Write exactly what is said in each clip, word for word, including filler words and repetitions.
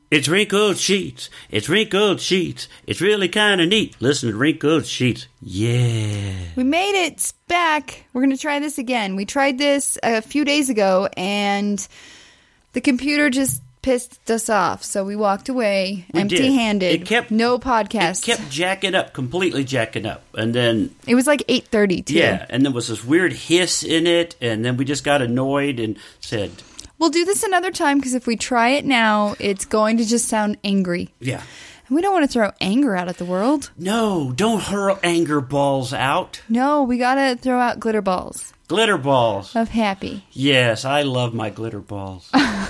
It's Wrinkled Sheets. It's Wrinkled Sheets. It's really kind of neat. Listen to Wrinkled Sheets. Yeah. We made it back. We're going to try this again. We tried this a few days ago, and the computer just pissed us off. So we walked away We empty-handed. did. It kept no podcast. It kept jacking up, completely jacking up, and then It was like eight thirty too. yeah, and there was this weird hiss in it, and then we just got annoyed and said, We'll do this another time because if we try it now, it's going to just sound angry. "Yeah, And we don't want to throw anger out at the world. no, don't hurl anger balls out, No, we got to throw out glitter balls glitter balls." of happy. Yes, I love my glitter balls.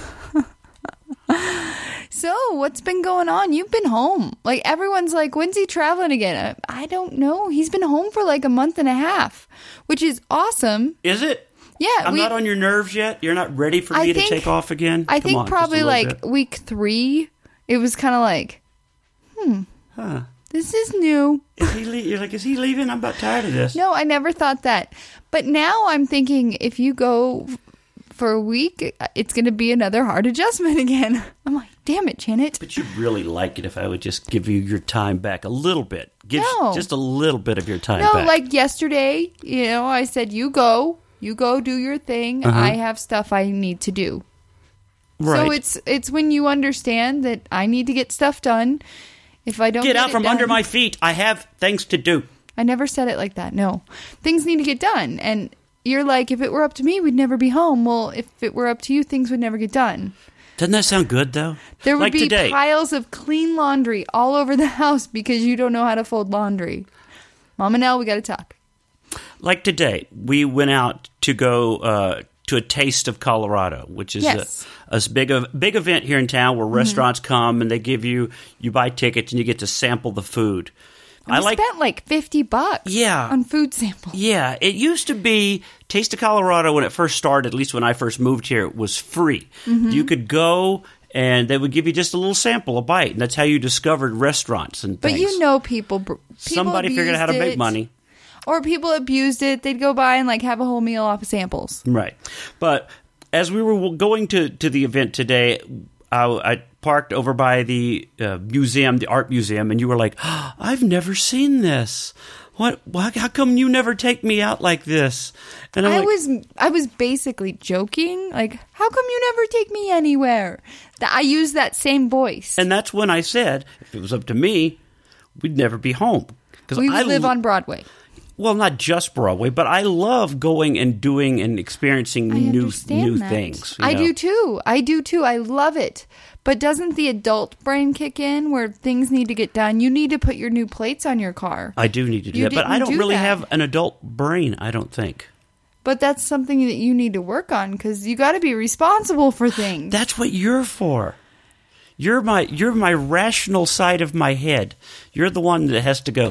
So, what's been going on? You've been home. Like, everyone's like, when's he traveling again? I, I don't know. He's been home for like a month and a half, which is awesome. Is it? Yeah. I'm we, not on your nerves yet. You're not ready for I me think- to take off again. I Come think on, just a probably little like bit. week three, it was kind of like, hmm, Huh. this is new. Is he? Le- you're like, is he leaving? I'm about tired of this. No, I never thought that. But now I'm thinking if you go f- for a week, it's going to be another hard adjustment again. I'm like, damn it, Janet. But you'd really like it if I would just give you your time back a little bit. Give No. just a little bit of your time No, back. like yesterday, you know, I said, you go, you go do your thing. Uh-huh. I have stuff I need to do. right. So it's it's when you understand that I need to get stuff done. If I don't Get get out it from done- under my feet. I have things to do. I never said it like that. No. Things need to get done. And you're like, if it were up to me, we'd never be home. Well, if it were up to you, things would never get done. Doesn't that sound good, though? There would like be today. piles of clean laundry all over the house because you don't know how to fold laundry. Mom and Elle, we got to talk. Like today, we went out to go uh, to a Taste of Colorado, which is Yes. a, a big a big event here in town where restaurants come and they give you you buy tickets and you get to sample the food. I I like spent like fifty bucks Yeah. on food samples. Yeah, it used to be Taste of Colorado when it first started, at least when I first moved here, it was free. Mm-hmm. You could go and they would give you just a little sample, a bite, and that's how you discovered restaurants and But things. you know people, people Somebody figured out how to abused make it, money. Or people abused it. They'd go by and like have a whole meal off of samples. Right. But as we were going to, to the event today, I, I parked over by the uh, museum, the art museum, and you were like, oh, I've never seen this. What? Why, how come you never take me out like this? And I'm I like, was I was basically joking. Like, how come you never take me anywhere? That I use that same voice. and that's when I said, if it was up to me, we'd never be home. Because We I live lo- on Broadway. Well, not just Broadway, but I love going and doing and experiencing I new understand new that. things. you I know? do too. I do too. I love it. But doesn't the adult brain kick in where things need to get done? You need to put your new plates on your car. I do need to do You that, but I didn't don't do really that. have an adult brain. I don't think. But that's something that you need to work on because you got to be responsible for things. That's what you're for. You're my you're my rational side of my head. You're the one that has to go.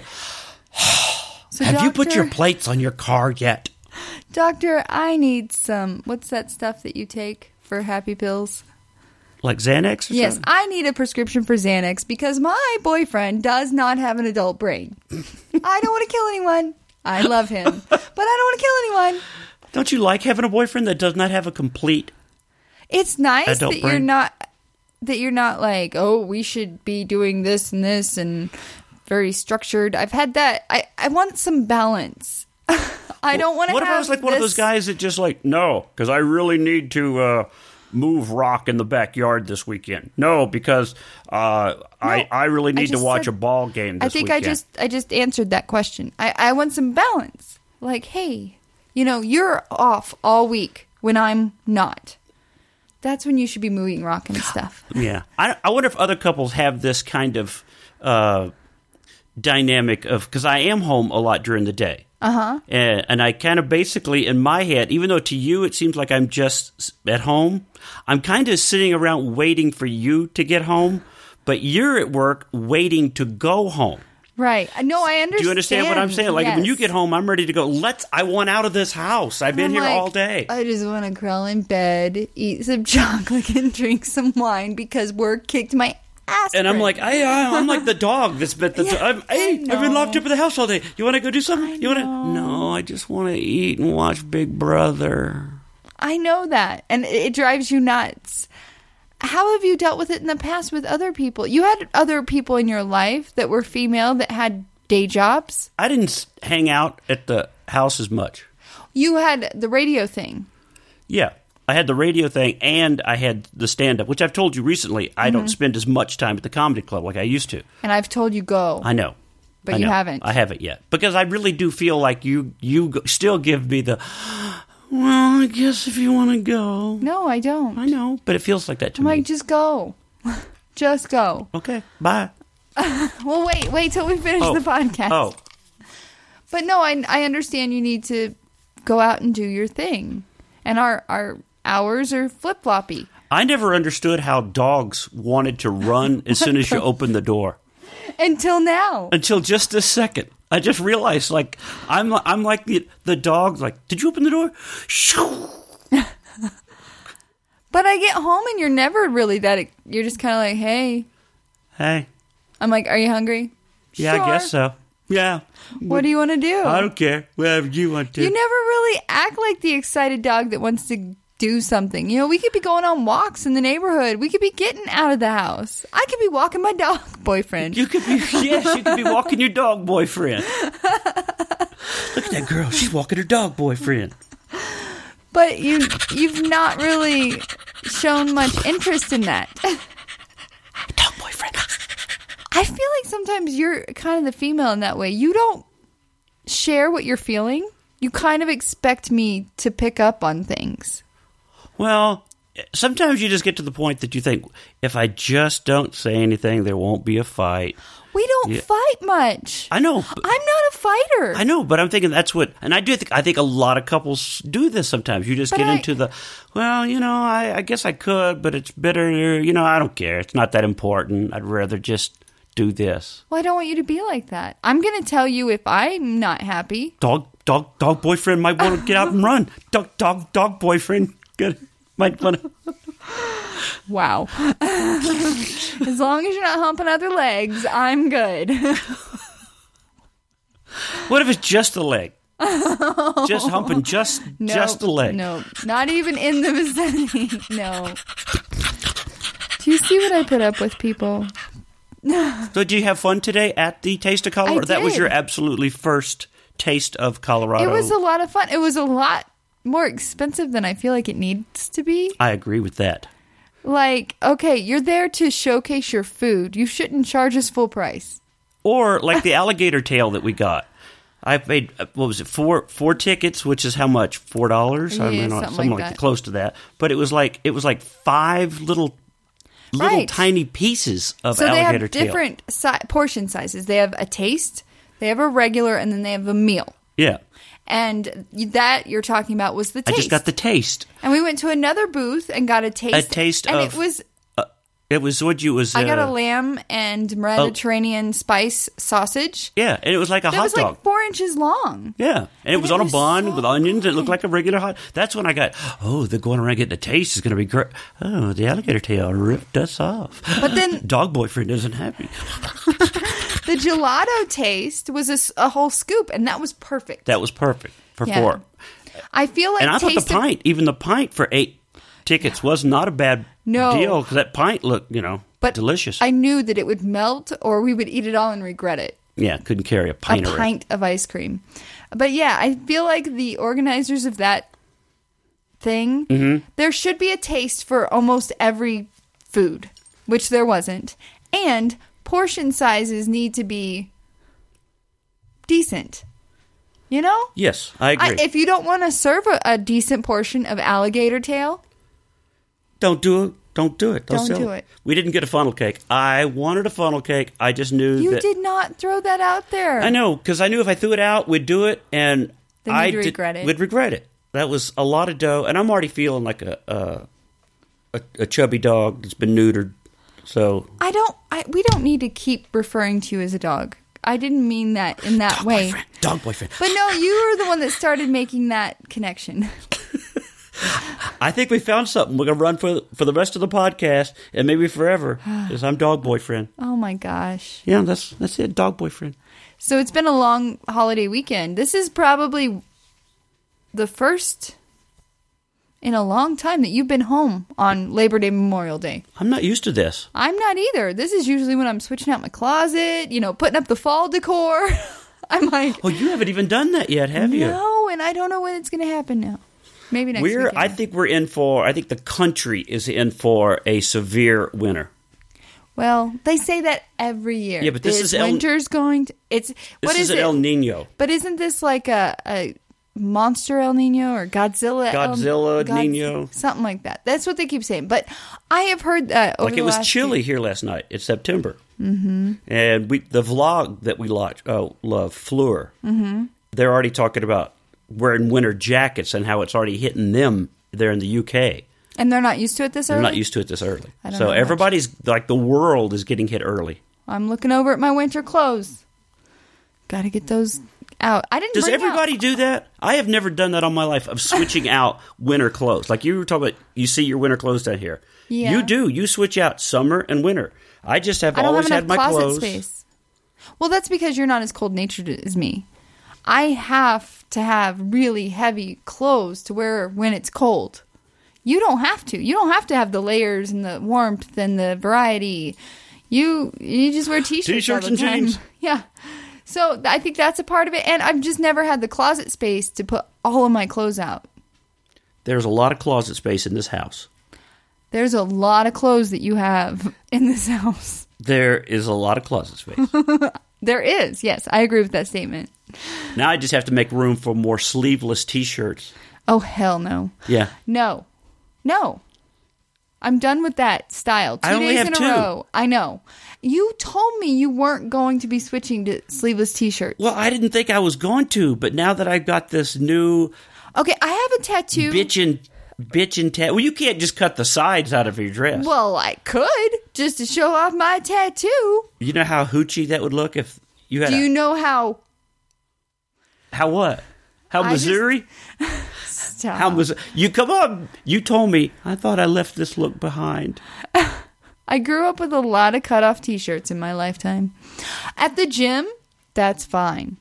So Have you put doctor- your plates on your car yet? Doctor, I need some. What's that stuff that you take for happy pills? Like Xanax? Or Yes, something? I need a prescription for Xanax because my boyfriend does not have an adult brain. I don't want to kill anyone. I love him, but I don't want to kill anyone. Don't you like having a boyfriend that does not have a complete? It's nice Adult that you're brain? not that you're not like, oh, we should be doing this and this and very structured. I've had that. I, I want some balance. I don't want to What have if I was like one of those this- guys that just like no, because I really need to uh, move rock in the backyard this weekend. No, because uh, I I really I need to just watch said- a ball game. This I think weekend. I just I just answered that question. I, I want some balance. Like, hey, you know, you're off all week when I'm not. That's when you should be moving rock and stuff. Yeah, I, I wonder if other couples have this kind of uh, dynamic of because I am home a lot during the day, Uh-huh. and, and I kind of basically in my head, even though to you it seems like I'm just s- at home, I'm kind of sitting around waiting for you to get home, but you're at work waiting to go home. Right. No, I understand. Do you understand what I'm saying? Like when you Yes. get home, I'm ready to go. Let's. I want out of this house. I've been I'm here like, all day. I just want to crawl in bed, eat some chocolate, and drink some wine because work kicked my ass. And I'm like, Brandon. I, I, I'm like the dog that's been. That's, Yeah, I'm, hey, I I've been know. locked up in the house all day. You want to go do something? I you want to? know. No, I just want to eat and watch Big Brother. I know that, and it, it drives you nuts. How have you dealt with it in the past with other people? You had other people in your life that were female that had day jobs. I didn't s- hang out at the house as much. You had the radio thing. Yeah. I had the radio thing and I had the stand-up, which I've told you recently. I Mm-hmm. don't spend as much time at the comedy club like I used to. And I've told you go. I know. But I you know. haven't. I haven't yet. Because I really do feel like you you go- still give me the, well, I guess if you want to go. No, I don't. I know, but it feels like that to I'm me. like, just go. Just go. Okay, bye. Well, wait, wait till we finish Oh. the podcast. Oh, But no, I, I understand you need to go out and do your thing. And our, our hours are flip-floppy. I never understood how dogs wanted to run as soon as you open the door. Until now. Until just this second. I just realized, like, I'm I'm like the the dog, like, did you open the door? Shoo! But I get home and you're never really that... You're just kind of like, hey. Hey. I'm like, are you hungry? Yeah, Sure. I guess so. Yeah. What do you want to do? I don't care. Whatever you want to. You never really act like the excited dog that wants to do something. You know, we could be going on walks in the neighborhood. We could be getting out of the house. I could be walking my dog boyfriend. You could be, yes, you could be walking your dog boyfriend. Look at that girl. She's walking her dog boyfriend. But you, you've not really shown much interest in that. Dog boyfriend. I feel like sometimes you're kind of the female in that way. You don't share what you're feeling. You kind of expect me to pick up on things. Well, sometimes you just get to the point that you think, if I just don't say anything, there won't be a fight. We don't Yeah. fight much. I know. I'm but- not a fighter. I know, but I'm thinking that's what, and I do think, I think a lot of couples do this sometimes. You just But get I- into the, well, you know, I, I guess I could, but it's better, you know, I don't care. It's not that important. I'd rather just do this. Well, I don't want you to be like that. I'm going to tell you if I'm not happy. Dog, dog, dog boyfriend might want to get out and run. Dog, dog, dog boyfriend good, might want to. Wow. As long as you're not humping other legs, I'm good. What if it's just the leg? Just humping just No, just the leg. No, not even in the vicinity. No. Do you see what I put up with, people? So did you have fun today at the Taste of Colorado? I That was did. your absolutely first taste of Colorado. It was a lot of fun. It was a lot more expensive than I feel like it needs to be. I agree with that. Like, okay, you're there to showcase your food. You shouldn't charge us full price. Or like the alligator tail that we got. I paid, uh, what was it, four four tickets, which is how much? Four dollars? I Yeah, mean, something something like like that. close to that. But it was like it was like five little little Right. tiny pieces of So they alligator have tail. different si- portion sizes. They have a taste, they have a regular, and then they have a meal. Yeah. And that you're talking about was the I taste. just got the taste. And we went to another booth and got a taste. A taste and of- it was It was what you was. Uh, I got a lamb and Mediterranean spice sausage. Yeah, and it was like a That hot was dog. like four inches long. Yeah, and it was it on a was bun so with onions. It good. looked like a regular hot. That's when I got. Oh, they're going around getting the taste. Is going to be great. Oh, the alligator tail ripped us off. But then Dog boyfriend isn't happy. the gelato taste was a, s- a whole scoop, and that was perfect. That was perfect for Yeah. four. I feel like And I thought taste the of- pint, even the pint for eight tickets, was not a bad No. deal because that pint looked, you know, but delicious. I knew that it would melt, or we would eat it all and regret it. yeah, couldn't carry a pint a of it. pint of ice cream. But yeah, I feel like the organizers of that thing, Mm-hmm. there should be a taste for almost every food, which there wasn't. And portion sizes need to be decent. You know? Yes, I agree. I, if you don't want to serve a, a decent portion of alligator tail, Don't do it. Don't do it. Don't sell do it. We didn't get a funnel cake. I wanted a funnel cake. I just knew you that. did not throw that out there. I know, because I knew if I threw it out, we'd do it, and Then I you'd did- regret it. Would regret it. That was a lot of dough, and I'm already feeling like a a, a, a chubby dog that's been neutered. So I don't. I, we don't need to keep referring to you as a dog. I didn't mean that in that dog way. boyfriend, dog boyfriend. But no, you were the one that started making that connection. I think we found something. We're gonna run for for the rest of the podcast, and maybe forever. Because I'm dog boyfriend. Oh my gosh. Yeah, that's that's it. Dog boyfriend. So it's been a long holiday weekend. This is probably the first in a long time that you've been home on Labor Day, Memorial Day. I'm not used to this. I'm not either. This is usually when I'm switching out my closet, you know, putting up the fall decor. I'm like, oh, you haven't even done that yet, have you? No, and I don't know when it's going to happen now. Maybe next we're, weekend. I think we're in for, I think the country is in for a severe winter. Well, they say that every year. Yeah, but this is El- winter's going to, it's, what This is, is an it? El Nino. But isn't this like a, a monster El Nino or Godzilla Godzilla El, God, Nino. Something like that. That's what they keep saying. But I have heard that over Like the it was last chilly year. here last night. It's September. Mm-hmm. And we the vlog that we watch, oh, love, Fleur, mm-hmm. they're already talking about wearing winter jackets and how it's already hitting them there in the U K. And they're not used to it this early? They're not used to it this early. I don't So know much. everybody's, like the world is getting hit early. I'm looking over at my winter clothes. Got to get those out. I didn't Does bring everybody out- do that? I have never done that all my life of switching out winter clothes. Like you were talking about, you see your winter clothes down here. Yeah. You do. You switch out summer and winter. I just have I don't always have had enough my closet clothes. space. Well, that's because you're not as cold-natured as me. I have to have really heavy clothes to wear when it's cold. You don't have to. You don't have to have the layers and the warmth and the variety. You you just wear t-shirts, T-shirts all the and time. jeans. Yeah. So I think that's a part of it. And I've just never had the closet space to put all of my clothes out. There's a lot of closet space in this house. There's a lot of clothes that you have in this house. There is a lot of closet space. There is. Yes, I agree with that statement. Now I just have to make room for more sleeveless T-shirts. Oh, hell no. Yeah. No. No. I'm done with that style. Two I only days have in two. a row. I know. You told me you weren't going to be switching to sleeveless t-shirts. Well, I didn't think I was going to, but now that I've got this new Okay, I have a tattoo. bitchin' bitchin' tat. Well, you can't just cut the sides out of your dress. Well, I could, just to show off my tattoo. You know how hoochie that would look if you had Do a... you know how... How what? How I just- Missouri? Stop. How was you? Come on! You told me. I thought I left this look behind. I grew up with a lot of cut-off t-shirts in my lifetime. At the gym, that's fine.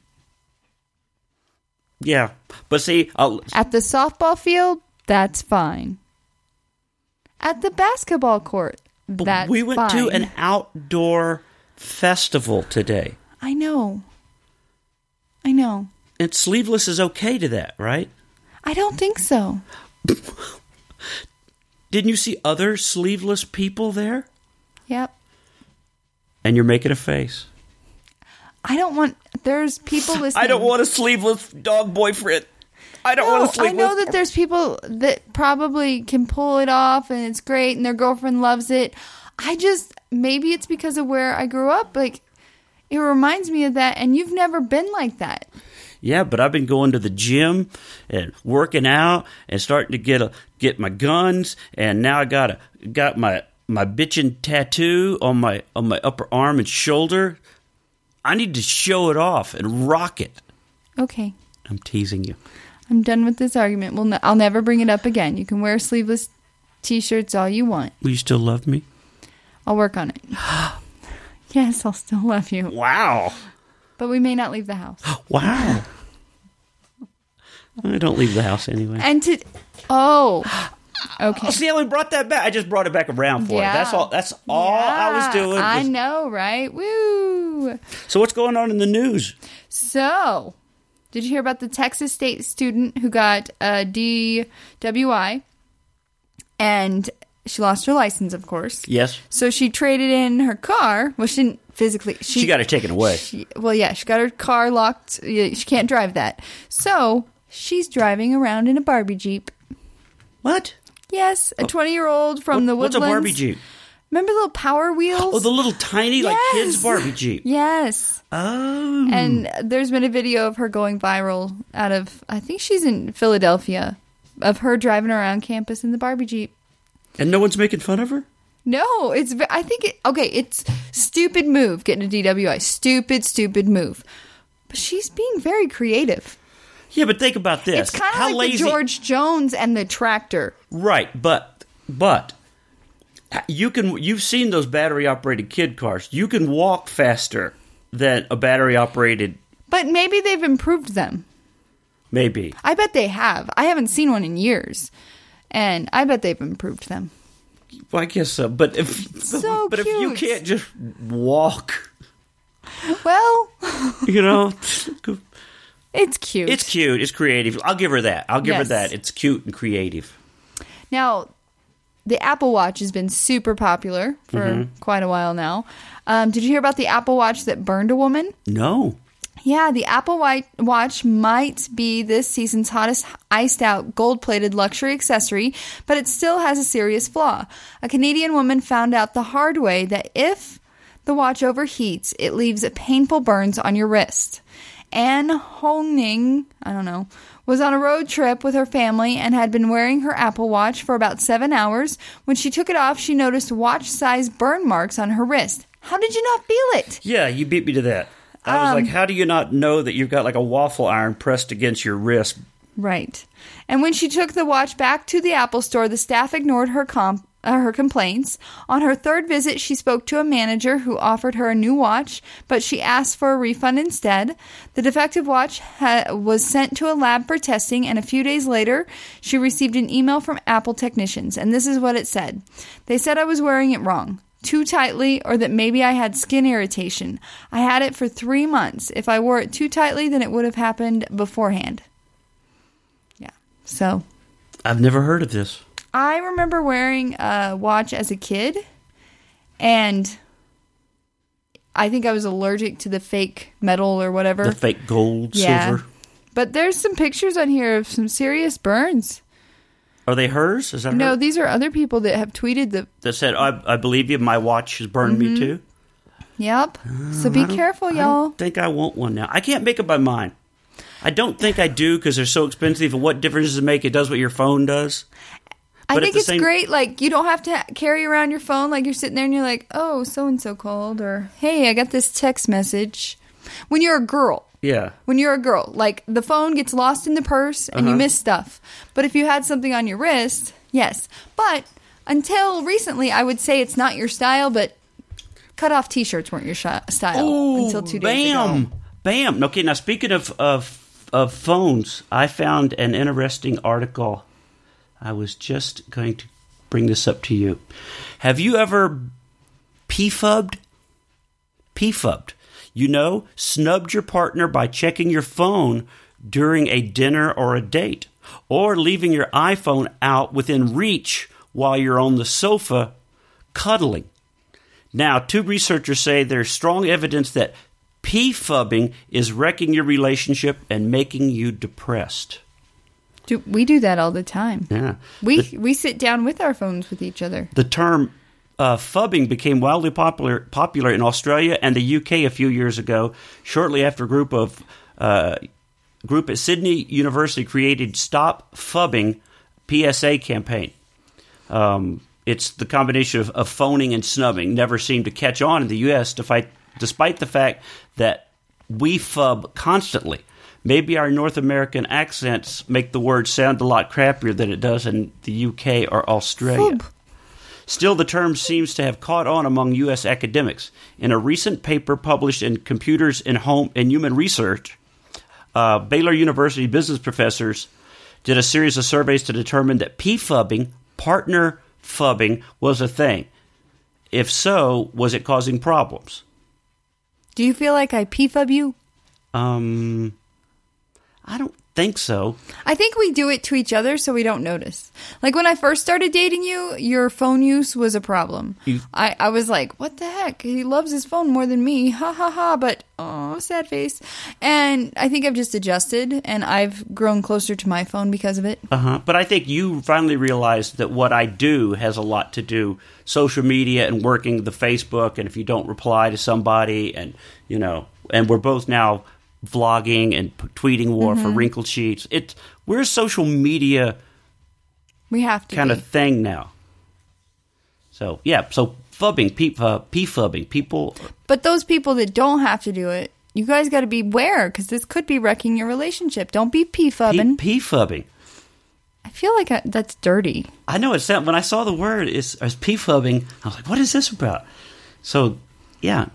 Yeah, but see, I'll, At the softball field, that's fine. At the basketball court, that's we went fine. to an outdoor festival today, I know. I know. and sleeveless is okay to that, right? I don't think so. Didn't you see other sleeveless people there? Yep. And you're making a face. I don't want... There's people listening. I don't want a sleeveless dog boyfriend. I don't No, want a I sleeveless. know that there's people that probably can pull it off and it's great and their girlfriend loves it. I just... Maybe it's because of where I grew up. Like, it reminds me of that, and you've never been like that. Yeah, but I've been going to the gym and working out and starting to get a, get my guns, and now I got a got my my bitchin' tattoo on my on my upper arm and shoulder. I need to show it off and rock it. Okay. I'm teasing you. I'm done with this argument. Well, no, I'll never bring it up again. You can wear sleeveless t-shirts all you want. Will you still love me? I'll work on it. Yes, I'll still love you. Wow. But we may not leave the house. Wow. I don't leave the house anyway. And to... Oh. Okay. Oh, see how we brought that back? I just brought it back around for Yeah. you. That's all. That's all I was Yeah, doing. I was- know, right? Woo! So what's going on in the news? So, did you hear about the Texas State student who got a D W I? And she lost her license, of course. Yes. So she traded in her car. Well, she didn't physically. She, She got it taken away. She, well, yeah, she got her car locked. Yeah, she can't drive that. So she's driving around in a Barbie Jeep. What? Yes, a twenty-year-old from What- the what's a Woodlands. Barbie Jeep? Remember the little Power Wheels? Oh, the little tiny, like, Yes. kids Barbie Jeep. Yes. Oh. And there's been a video of her going viral out of, I think she's in Philadelphia, of her driving around campus in the Barbie Jeep. And no one's making fun of her? No, it's, ve- I think, it, okay, it's stupid move getting a D W I. Stupid, stupid move. But she's being very creative. Yeah, but think about this. It's kind of How like lazy... the George Jones and the tractor. Right, but, but, you can, you've seen those battery-operated kid cars. You can walk faster than a battery-operated, But maybe they've improved them. maybe. I bet they have. I haven't seen one in years. And I bet they've improved them. Well, I guess so. But if So but if you cute. can't just walk, Well, you know, it's cute. it's cute. It's creative. I'll give her that. I'll give her Yes. that. It's cute and creative. Now, the Apple Watch has been super popular for Mm-hmm. quite a while now. Um, did you hear about the Apple Watch that burned a woman? No. Yeah, the Apple Wi- Watch might be this season's hottest iced out gold plated luxury accessory, but it still has a serious flaw. A Canadian woman found out the hard way that if the watch overheats, it leaves painful burns on your wrist. Anne Honing, I don't know, was on a road trip with her family and had been wearing her Apple Watch for about seven hours. When she took it off, she noticed watch-sized burn marks on her wrist. How did you not feel it? Yeah, you beat me to that. I was Um, like, how do you not know that you've got like a waffle iron pressed against your wrist? Right. And when she took the watch back to the Apple store, the staff ignored her comp- uh, her complaints. On her third visit, she spoke to a manager who offered her a new watch, but she asked for a refund instead. The defective watch ha- was sent to a lab for testing, and a few days later, she received an email from Apple technicians, and this is what it said. They said I was wearing it wrong. Too tightly, or that maybe I had skin irritation. I had it for three months. If I wore it too tightly, then it would have happened beforehand. Yeah. So, I've never heard of this. I remember wearing a watch as a kid, and I think I was allergic to the fake metal or whatever. The fake gold, Yeah. silver. But there's some pictures on here of some serious burns. Are they hers? Is that No, her? these are other people that have tweeted the. That said, I, I believe you, my watch has burned me too. Yep. So be careful, I y'all. don't think I want one now. I can't make up my mind. I don't think I do because they're so expensive. And what difference does it make? It does what your phone does. I But at think the it's same- great. Like, you don't have to ha- carry around your phone. Like, you're sitting there and you're like, oh, so and so called. Or, hey, I got this text message. When you're a girl, Yeah. when you're a girl, like, the phone gets lost in the purse and you Uh-huh. miss stuff. But if you had something on your wrist, yes. But until recently, I would say it's not your style, but cut off t shirts weren't your shi- style Oh, until two days bam, ago. bam. Okay, now speaking of, of of phones, I found an interesting article. I was just going to bring this up to you. Have you ever P-fubbed? P-fubbed. You know, snubbed your partner by checking your phone during a dinner or a date, or leaving your iPhone out within reach while you're on the sofa cuddling. Now, two researchers say there's strong evidence that P-fubbing is wrecking your relationship and making you depressed. Do, we do that all the time. Yeah. We The, we sit down with our phones with each other. the term uh, fubbing became wildly popular popular in Australia and the U K a few years ago, shortly after a group of uh, group at Sydney University created Stop Fubbing P S A campaign. Um, it's the combination of, of phoning and snubbing never seemed to catch on in the U S despite, despite the fact that we fub constantly. Maybe our North American accents make the word sound a lot crappier than it does in the U K or Australia. Fub. Still, the term seems to have caught on among U S academics. In a recent paper published in Computers in Home and Human Research, uh, Baylor University business professors did a series of surveys to determine that P-fubbing, partner fubbing, was a thing. If so, was it causing problems? Do you feel like I P-fub you? Um, I don't think so. I think we do it to each other so we don't notice. Like when I first started dating you, your phone use was a problem. You- I, I was like, what the heck? He loves his phone more than me. Ha ha ha. But, oh, sad face. And I think I've just adjusted and I've grown closer to my phone because of it. Uh-huh. But I think you finally realized that what I do has a lot to do social media and working the Facebook, and if you don't reply to somebody, and you know, and we're both now vlogging and p- tweeting war for wrinkled sheets. It's we're a social media We have to kind be. of thing now. So yeah, so fubbing, p uh, p-fubbing, people. But those people that don't have to do it, you guys got to beware because this could be wrecking your relationship. Don't be P-fubbing. P- p-fubbing. I feel like I, that's dirty. I know it's when I saw the word is as p-fubbing, I was like, what is this about? So yeah.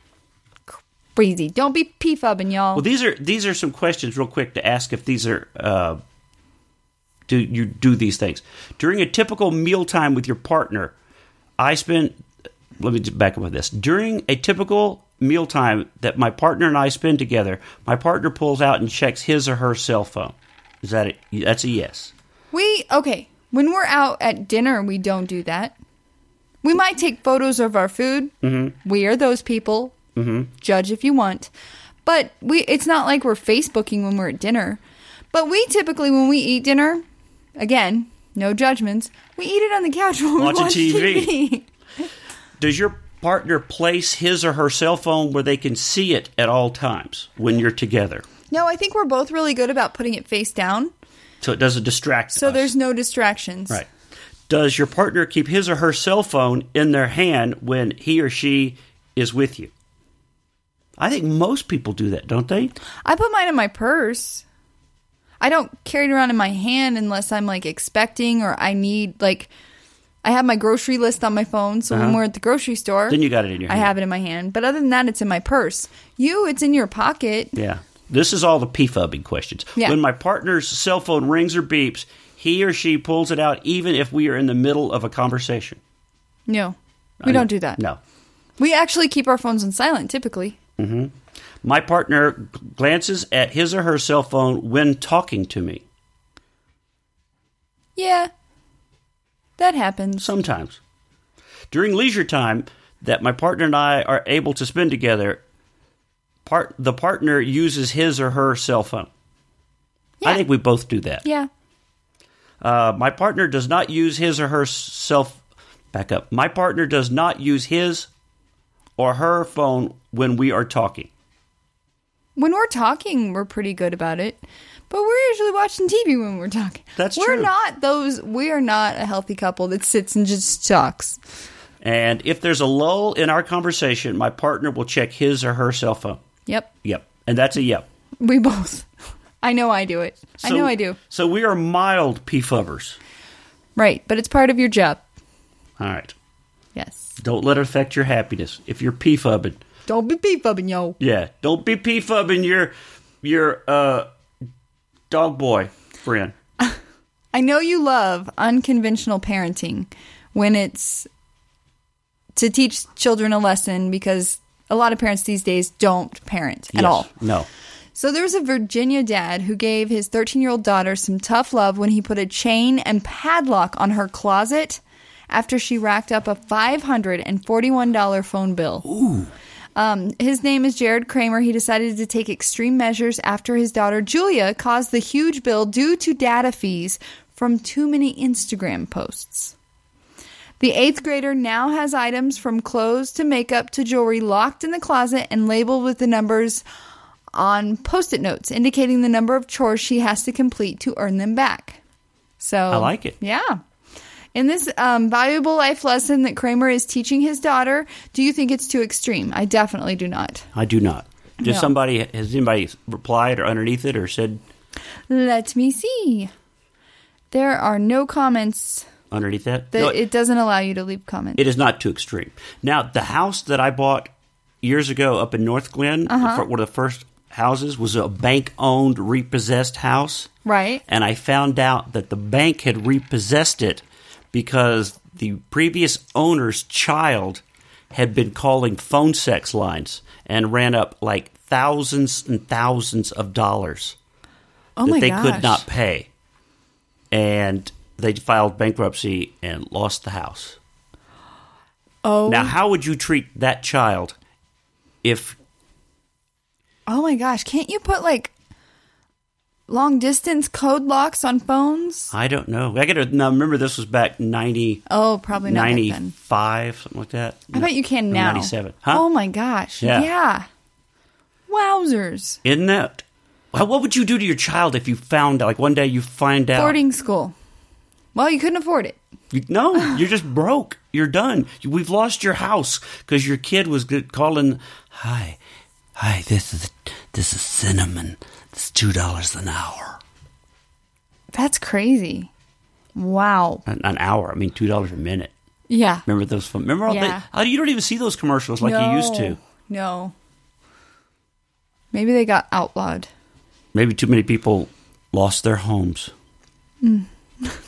Breezy. Don't be P-fubbing, y'all. Well, these are these are some questions real quick to ask if these are uh, do you do these things. During a typical mealtime with your partner, I spend, let me just back up with this. During a typical mealtime that my partner and I spend together, my partner pulls out and checks his or her cell phone. Is that a, that's a yes? We, okay, when we're out at dinner, we don't do that. We might take photos of our food. Mm-hmm. We are those people. Mm-hmm. Judge if you want. But we it's not like we're Facebooking when we're at dinner. But we typically, when we eat dinner, again, no judgments, we eat it on the couch when we Watching watch T V. T V. Does your partner place his or her cell phone where they can see it at all times when you're together? No, I think we're both really good about putting it face down. So it doesn't distract So us. there's no distractions. Right. Does your partner keep his or her cell phone in their hand when he or she is with you? I think most people do that, don't they? I put mine in my purse. I don't carry it around in my hand unless I'm like expecting or I need like I have my grocery list on my phone, so uh-huh. when we're at the grocery store, then you got it in your I hand. have it in my hand. But other than that, it's in my purse. You, it's in your pocket. Yeah. This is all the P-fubbing questions. Yeah. When my partner's cell phone rings or beeps, he or she pulls it out even if we are in the middle of a conversation. No. We I don't know. do that. No. We actually keep our phones on silent, typically. Mm-hmm. My partner glances at his or her cell phone when talking to me. Yeah. That happens. Sometimes. During leisure time that my partner and I are able to spend together, part the partner uses his or her cell phone. Yeah. I think we both do that. Yeah. Uh, my partner does not use his or her cell... Back up. My partner does not use his or her phone when we are talking. When we're talking, we're pretty good about it. But we're usually watching T V when we're talking. That's we're true. not those... We are not a healthy couple that sits and just talks. And if there's a lull in our conversation, my partner will check his or her cell phone. Yep. Yep. And that's a yep. We both. I know I do it. I So- know I do. So we are mild P-fubbers. Right, but it's part of your job. All right. Yes. Don't let it affect your happiness. If you're P-fubbing, Don't be peefubbing, yo. yeah, don't be P-fubbing your, your uh, dog boy friend. I know you love unconventional parenting when it's to teach children a lesson because a lot of parents these days don't parent at Yes. all. No. So there's a Virginia dad who gave his thirteen-year-old daughter some tough love when he put a chain and padlock on her closet after she racked up a five hundred forty-one dollars phone bill. Ooh. Um, his name is Jared Kramer. He decided to take extreme measures after his daughter Julia caused the huge bill due to data fees from too many Instagram posts. The eighth grader now has items from clothes to makeup to jewelry locked in the closet and labeled with the numbers on Post-it notes, indicating the number of chores she has to complete to earn them back. So I like it. Yeah. In this um, valuable life lesson that Kramer is teaching his daughter, do you think it's too extreme? I definitely do not. I do not. Just No. somebody, has anybody replied or underneath it or said Let me see. There are no comments. underneath that? That No, it doesn't allow you to leave comments. it is not too extreme. Now, the house that I bought years ago up in North Glen, Uh-huh. the fir- one of the first houses, was a bank-owned, repossessed house. Right. And I found out that the bank had repossessed it because the previous owner's child had been calling phone sex lines and ran up like thousands and thousands of dollars Oh that my they gosh. could not pay. And they filed bankruptcy and lost the house. Oh. Now, how would you treat that child if... Oh my gosh. Can't you put like long distance code locks on phones? I don't know. I gotta now remember this was back ninety, Oh, probably not back then. ninety-five, something like that. I bet you can No, now. ninety-seven. Huh? Oh my gosh. Yeah. Yeah. Wowzers. Isn't that? Well, what would you do to your child if you found out, like one day you find out? Boarding school. Well, you couldn't afford it. You, no, you're just broke. You're done. We've lost your house because your kid was good, calling, hi, hi, this is this is Cinnamon. It's two dollars an hour. That's crazy. Wow. An, an hour. I mean, two dollars a minute. Yeah. Remember those? phone- Remember all Yeah. that? Oh, you don't even see those commercials like you used to. No. Maybe they got outlawed. Maybe too many people lost their homes. Mm.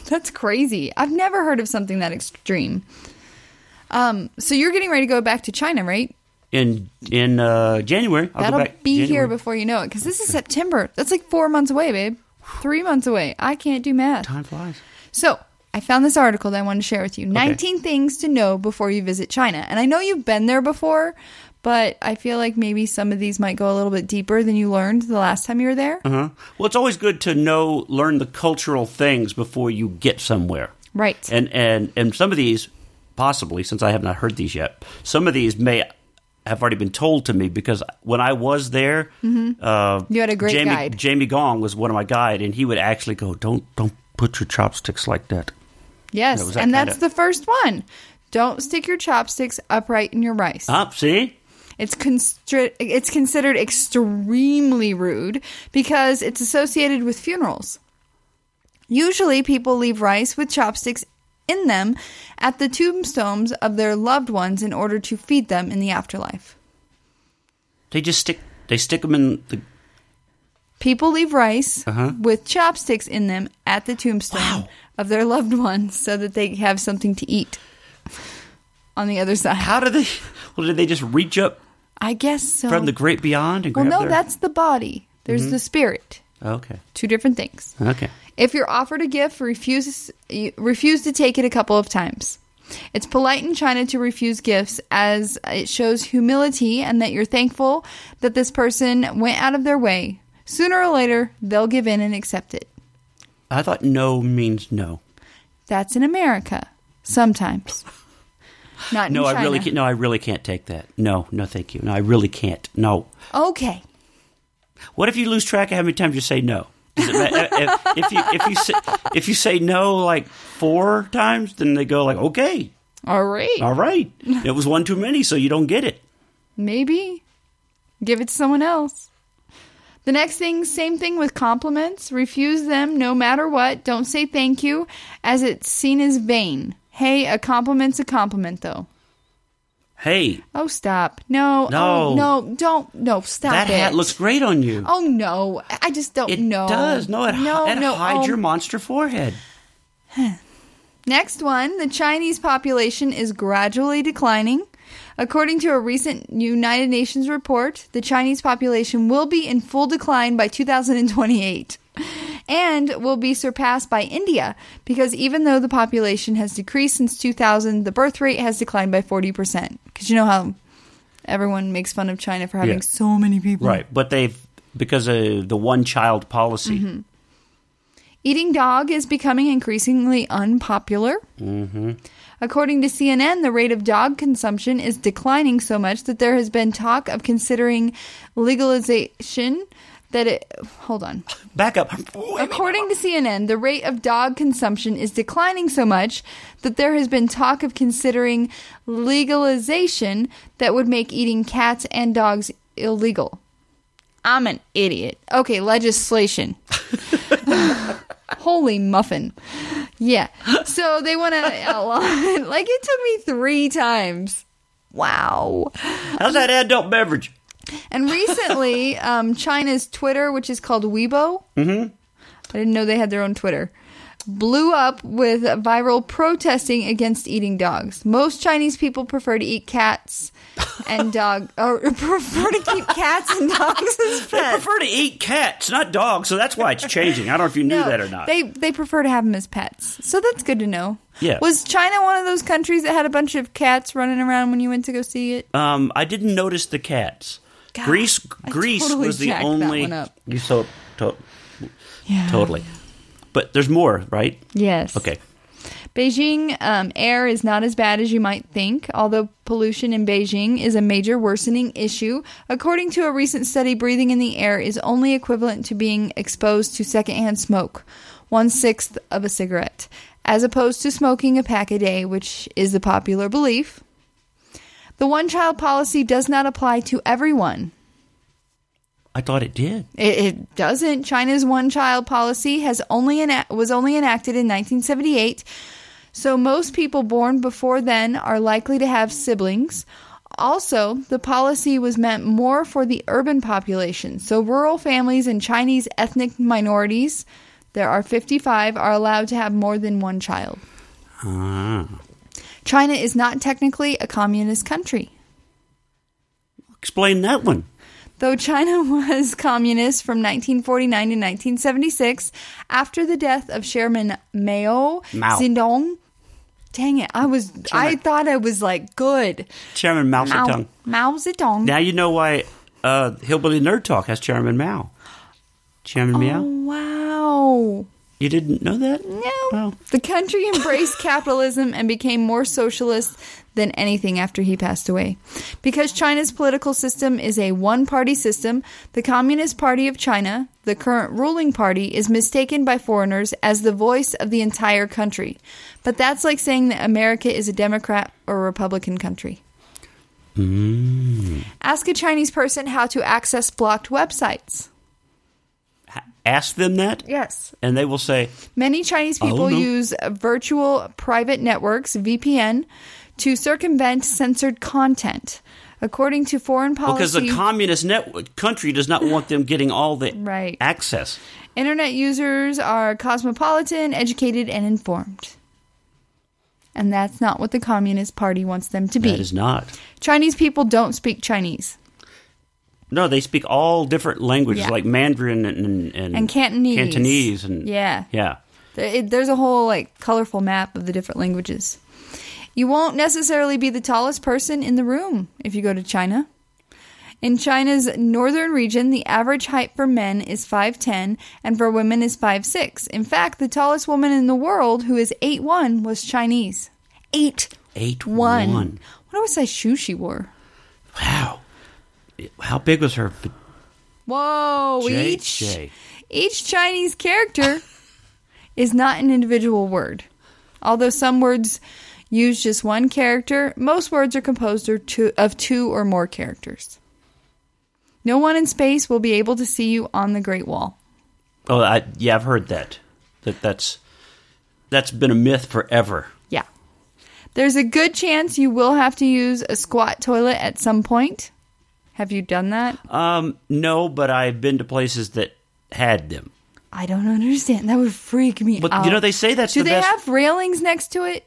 That's crazy. I've never heard of something that extreme. Um, so you're getting ready to go back to China, right? In in uh, January. I'll That'll go back be January. here before you know it, because this is September. That's like four months away, babe. Three months away. I can't do math. Time flies. So I found this article that I wanted to share with you. nineteen things to know before you visit China. And I know you've been there before, but I feel like maybe some of these might go a little bit deeper than you learned the last time you were there. Uh-huh. Well, it's always good to know, learn the cultural things before you get somewhere. Right. And and and some of these, possibly, since I have not heard these yet, some of these may have already been told to me, because when I was there, mm-hmm. uh, you had a great Jamie, guide. Jamie Gong was one of my guide, and he would actually go, "Don't don't put your chopsticks like that." Yes, that and kinda... that's the first one. Don't stick your chopsticks upright in your rice. Up, see? It's constri- it's considered extremely rude because it's associated with funerals. Usually, people leave rice with chopsticks in them at the tombstones of their loved ones in order to feed them in the afterlife. They just stick. They stick them in the. People leave rice uh-huh. with chopsticks in them at the tombstone wow. of their loved ones so that they have something to eat on the other side. How do they? Well, did they just reach up? I guess so. From the great beyond and well, grab no, their... that's the body. There's mm-hmm. the spirit. Okay. Two different things. Okay. If you're offered a gift, refuse refuse to take it a couple of times. It's polite in China to refuse gifts, as it shows humility and that you're thankful that this person went out of their way. Sooner or later, they'll give in and accept it. I thought no means no. That's in America. Sometimes. Not in no, China. I really can't. No, I really can't take that. No, no, thank you. No, I really can't. No. Okay. What if you lose track of how many times you say no? Does it matter? if, if you if you say, if you say no like four times, then they go like, okay, all right, all right. It was one too many, so you don't get it. Maybe give it to someone else. The next thing, same thing with compliments. Refuse them no matter what. Don't say thank you, as it's seen as vain. Hey, a compliment's a compliment, though. Hey. Oh, stop. No. No. Oh, no, don't. No, stop that it. That hat looks great on you. Oh, no. I just don't it know. It does. No, it, no, it no, hides oh. your monster forehead. Next one, the Chinese population is gradually declining. According to a recent United Nations report, the Chinese population will be in full decline by two thousand twenty-eight and will be surpassed by India, because even though the population has decreased since two thousand, the birth rate has declined by forty percent. Because you know how everyone makes fun of China for having yeah. so many people. Right, but they've, because of the one-child policy. Mm-hmm. Eating dog is becoming increasingly unpopular. Mm-hmm. According to C N N, the rate of dog consumption is declining so much that there has been talk of considering legalization that it... Hold on. Back up. According to C N N, the rate of dog consumption is declining so much that there has been talk of considering legalization that would make eating cats and dogs illegal. I'm an idiot. Okay, legislation. Holy muffin. Yeah. So they want to outlaw it. Like, it took me three times. Wow. How's that adult beverage? And recently, um, China's Twitter, which is called Weibo, mm-hmm. I didn't know they had their own Twitter, blew up with viral protesting against eating dogs. Most Chinese people prefer to eat cats and dog, or prefer to keep cats and dogs as pets. They prefer to eat cats, not dogs, so that's why it's changing. I don't know if you knew no, that or not. They they prefer to have them as pets, so that's good to know. Yeah. Was China one of those countries that had a bunch of cats running around when you went to go see it? Um, I didn't notice the cats. God, Greece, I Greece totally was the jacked only. That one up. You so to, yeah. totally, but there's more, right? Yes. Okay. Beijing um, air is not as bad as you might think, although pollution in Beijing is a major worsening issue. According to a recent study, breathing in the air is only equivalent to being exposed to secondhand smoke, one-sixth of a cigarette, as opposed to smoking a pack a day, which is the popular belief. The one-child policy does not apply to everyone. I thought it did. It, it doesn't. China's one-child policy has only ena- was only enacted in nineteen seventy-eight, so most people born before then are likely to have siblings. Also, the policy was meant more for the urban population, so rural families and Chinese ethnic minorities there are fifty-five, are allowed to have more than one child. Ah. China is not technically a communist country. Explain that one. Though China was communist from nineteen forty-nine to nineteen seventy-six, after the death of Chairman Mao, Mao. Zedong. Dang it, I was Chairman. I thought I was like good. Chairman Mao Mao, Zedong. Mao Zedong. Now you know why uh, Hillbilly Nerd Talk has Chairman Mao. Chairman Oh, Mao? wow. You didn't know that? No. Oh. The country embraced capitalism and became more socialist than anything after he passed away. Because China's political system is a one-party system, the Communist Party of China, the current ruling party, is mistaken by foreigners as the voice of the entire country. But that's like saying that America is a Democrat or Republican country. Mm. Ask a Chinese person how to access blocked websites. Ask them that, Yes. and they will say, Many Chinese people Oh, no. use virtual private networks, V P N, to circumvent censored content. According to foreign policy, because the communist net- country does not want them getting all the Right. access. internet users are cosmopolitan, educated, and informed. And that's not what the Communist Party wants them to be. That is not. Chinese people don't speak Chinese. No, they speak all different languages, Yeah. like Mandarin and and, And Cantonese. Cantonese, and Yeah. yeah. There- it- There's a whole like colorful map of the different languages. You won't necessarily be the tallest person in the room if you go to China. In China's northern region, the average height for men is five ten and for women is five six. In fact, the tallest woman in the world, who is eight one, was Chinese. eight Eight one. one. What was size shoe she wore? Wow. How big was her? Whoa! J Each J. each Chinese character is not an individual word. Although some words use just one character, most words are composed of two, of two or more characters. No one in space will be able to see you on the Great Wall. Oh, I, yeah, I've heard that. That that's that's been a myth forever. Yeah. There's a good chance you will have to use a squat toilet at some point. Have you done that? Um, no, but I've been to places that had them. I don't understand. That would freak me But out. you know, they say that's Do the they best. have railings next to it?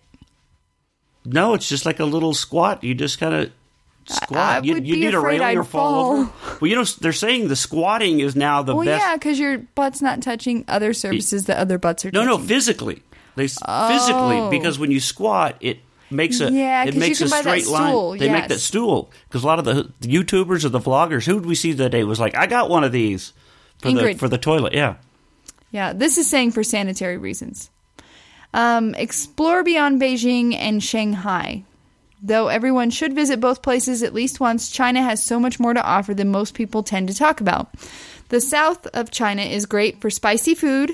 No, it's just like a little squat. You just kind of squat. I you would you be need a afraid railing I'd or fall, over. Well, you know, they're saying the squatting is now the Well, best. yeah, because your butt's not touching other surfaces that other butts are No, touching. no, physically. They s Oh. physically because when you squat, it makes a Yeah, it 'cause you makes can a buy that straight line. stool, They make yes. that stool because a lot of the, the YouTubers or the vloggers, who did we see that day, was like, I got one of these for the Ingrid. for the toilet. Yeah. Yeah, this is saying for sanitary reasons. Um, explore beyond Beijing and Shanghai. Though everyone should visit both places at least once, China has so much more to offer than most people tend to talk about. The south of China is great for spicy food,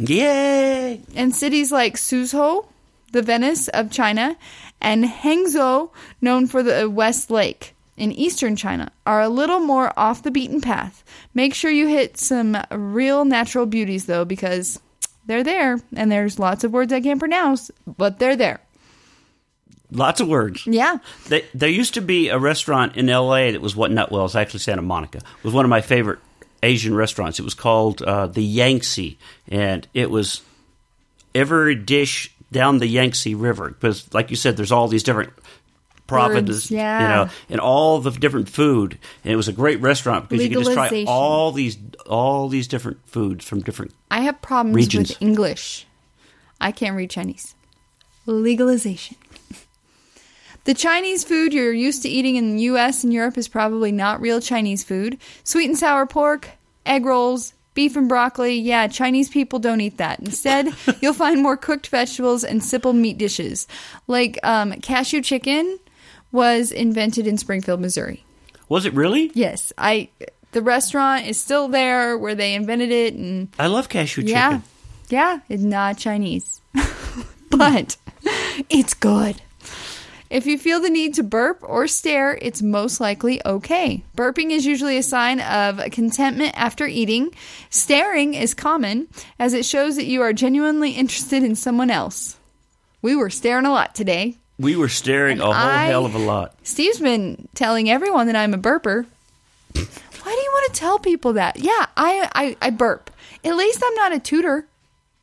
Yay! and cities like Suzhou, the Venice of China, and Hangzhou, known for the West Lake in eastern China, are a little more off the beaten path. Make sure you hit some real natural beauties, though, because they're there, and there's lots of words I can't pronounce, but they're there. Lots of words. Yeah. They, there used to be a restaurant in L A that was what not well, it's actually Santa Monica. It was one of my favorite Asian restaurants. It was called uh, the Yangtze, and it was every dish down the Yangtze River because, like you said, there's all these different provinces, Words, yeah. you know, and all the different food. And it was a great restaurant because you could just try Legalization. all these all these different foods from different. I have problems Regions. with English. I can't read Chinese. Legalization. The Chinese food you're used to eating in the U S and Europe is probably not real Chinese food. Sweet and sour pork, egg rolls, beef and broccoli. Yeah, Chinese people don't eat that. Instead, you'll find more cooked vegetables and simple meat dishes. Like um, cashew chicken was invented in Springfield, Missouri. Was it really? Yes, I. The restaurant is still there where they invented it, and I love cashew yeah, chicken. yeah, it's not Chinese, but it's good. If you feel the need to burp or stare, it's most likely okay. Burping is usually a sign of contentment after eating. Staring is common, as it shows that you are genuinely interested in someone else. We were staring a lot today. We were staring a whole I- hell of a lot. Steve's been telling everyone that I'm a burper. Why do you want to tell people that? Yeah, I, I, I burp. At least I'm not a tutor.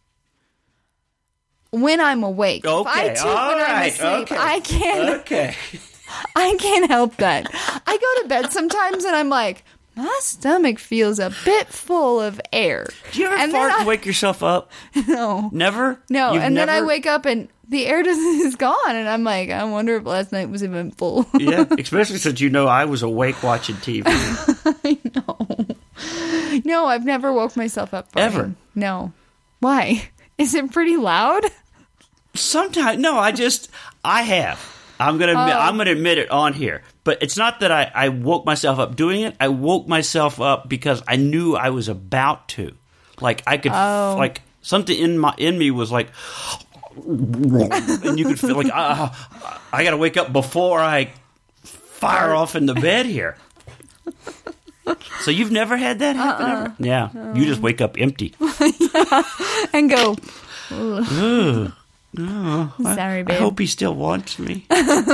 when I'm awake. Okay, If I toot all when right, I'm asleep, okay. I can't. Okay. I can't help that. I go to bed sometimes and I'm like, my stomach feels a bit full of air. Do you ever and fart then and I, wake yourself up? No. Never? No, You've and then I never- wake up and the air just is gone, and I'm like, I wonder if last night was even full. Yeah, especially since you know I was awake watching T V. I know. No, I've never woke myself up. Brian. Ever? No. Why? Is it pretty loud? Sometimes, no, I just, I have. I'm gonna, admit, Oh. I'm gonna admit it on here. But it's not that I, I woke myself up doing it. I woke myself up because I knew I was about to. Like I could, Oh. like something in my in me was like, and you could feel like, uh, I got to wake up before I fire off in the bed here. So you've never had that happen? Uh-uh. Ever? Yeah, No. you just wake up empty. And go, Ugh. Oh, sorry, I, babe. I hope he still wants me.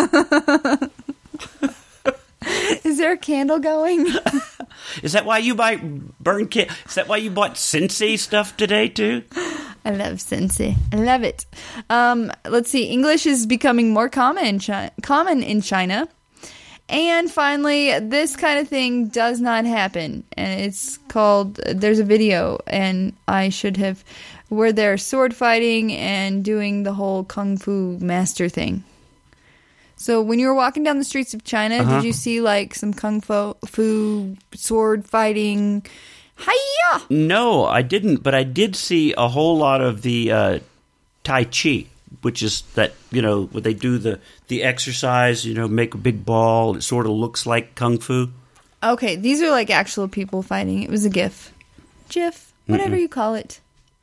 Is there a candle going? Is that why you buy burn kit? Is that why you bought Sensei stuff today too? I love Sensei. I love it. Um, let's see. English is becoming more common in China, common in China. And finally, this kind of thing does not happen. And it's called, there's a video, and I should have, where they're sword fighting and doing the whole Kung Fu master thing. So when you were walking down the streets of China, Uh-huh. did you see like some Kung Fu, fu sword fighting? Hiya! No, I didn't, but I did see a whole lot of the uh, Tai Chi, which is that, you know, where they do the, the exercise, you know, make a big ball. It sort of looks like Kung Fu. Okay, these are like actual people fighting. It was a GIF. GIF, whatever Mm-mm. you call it.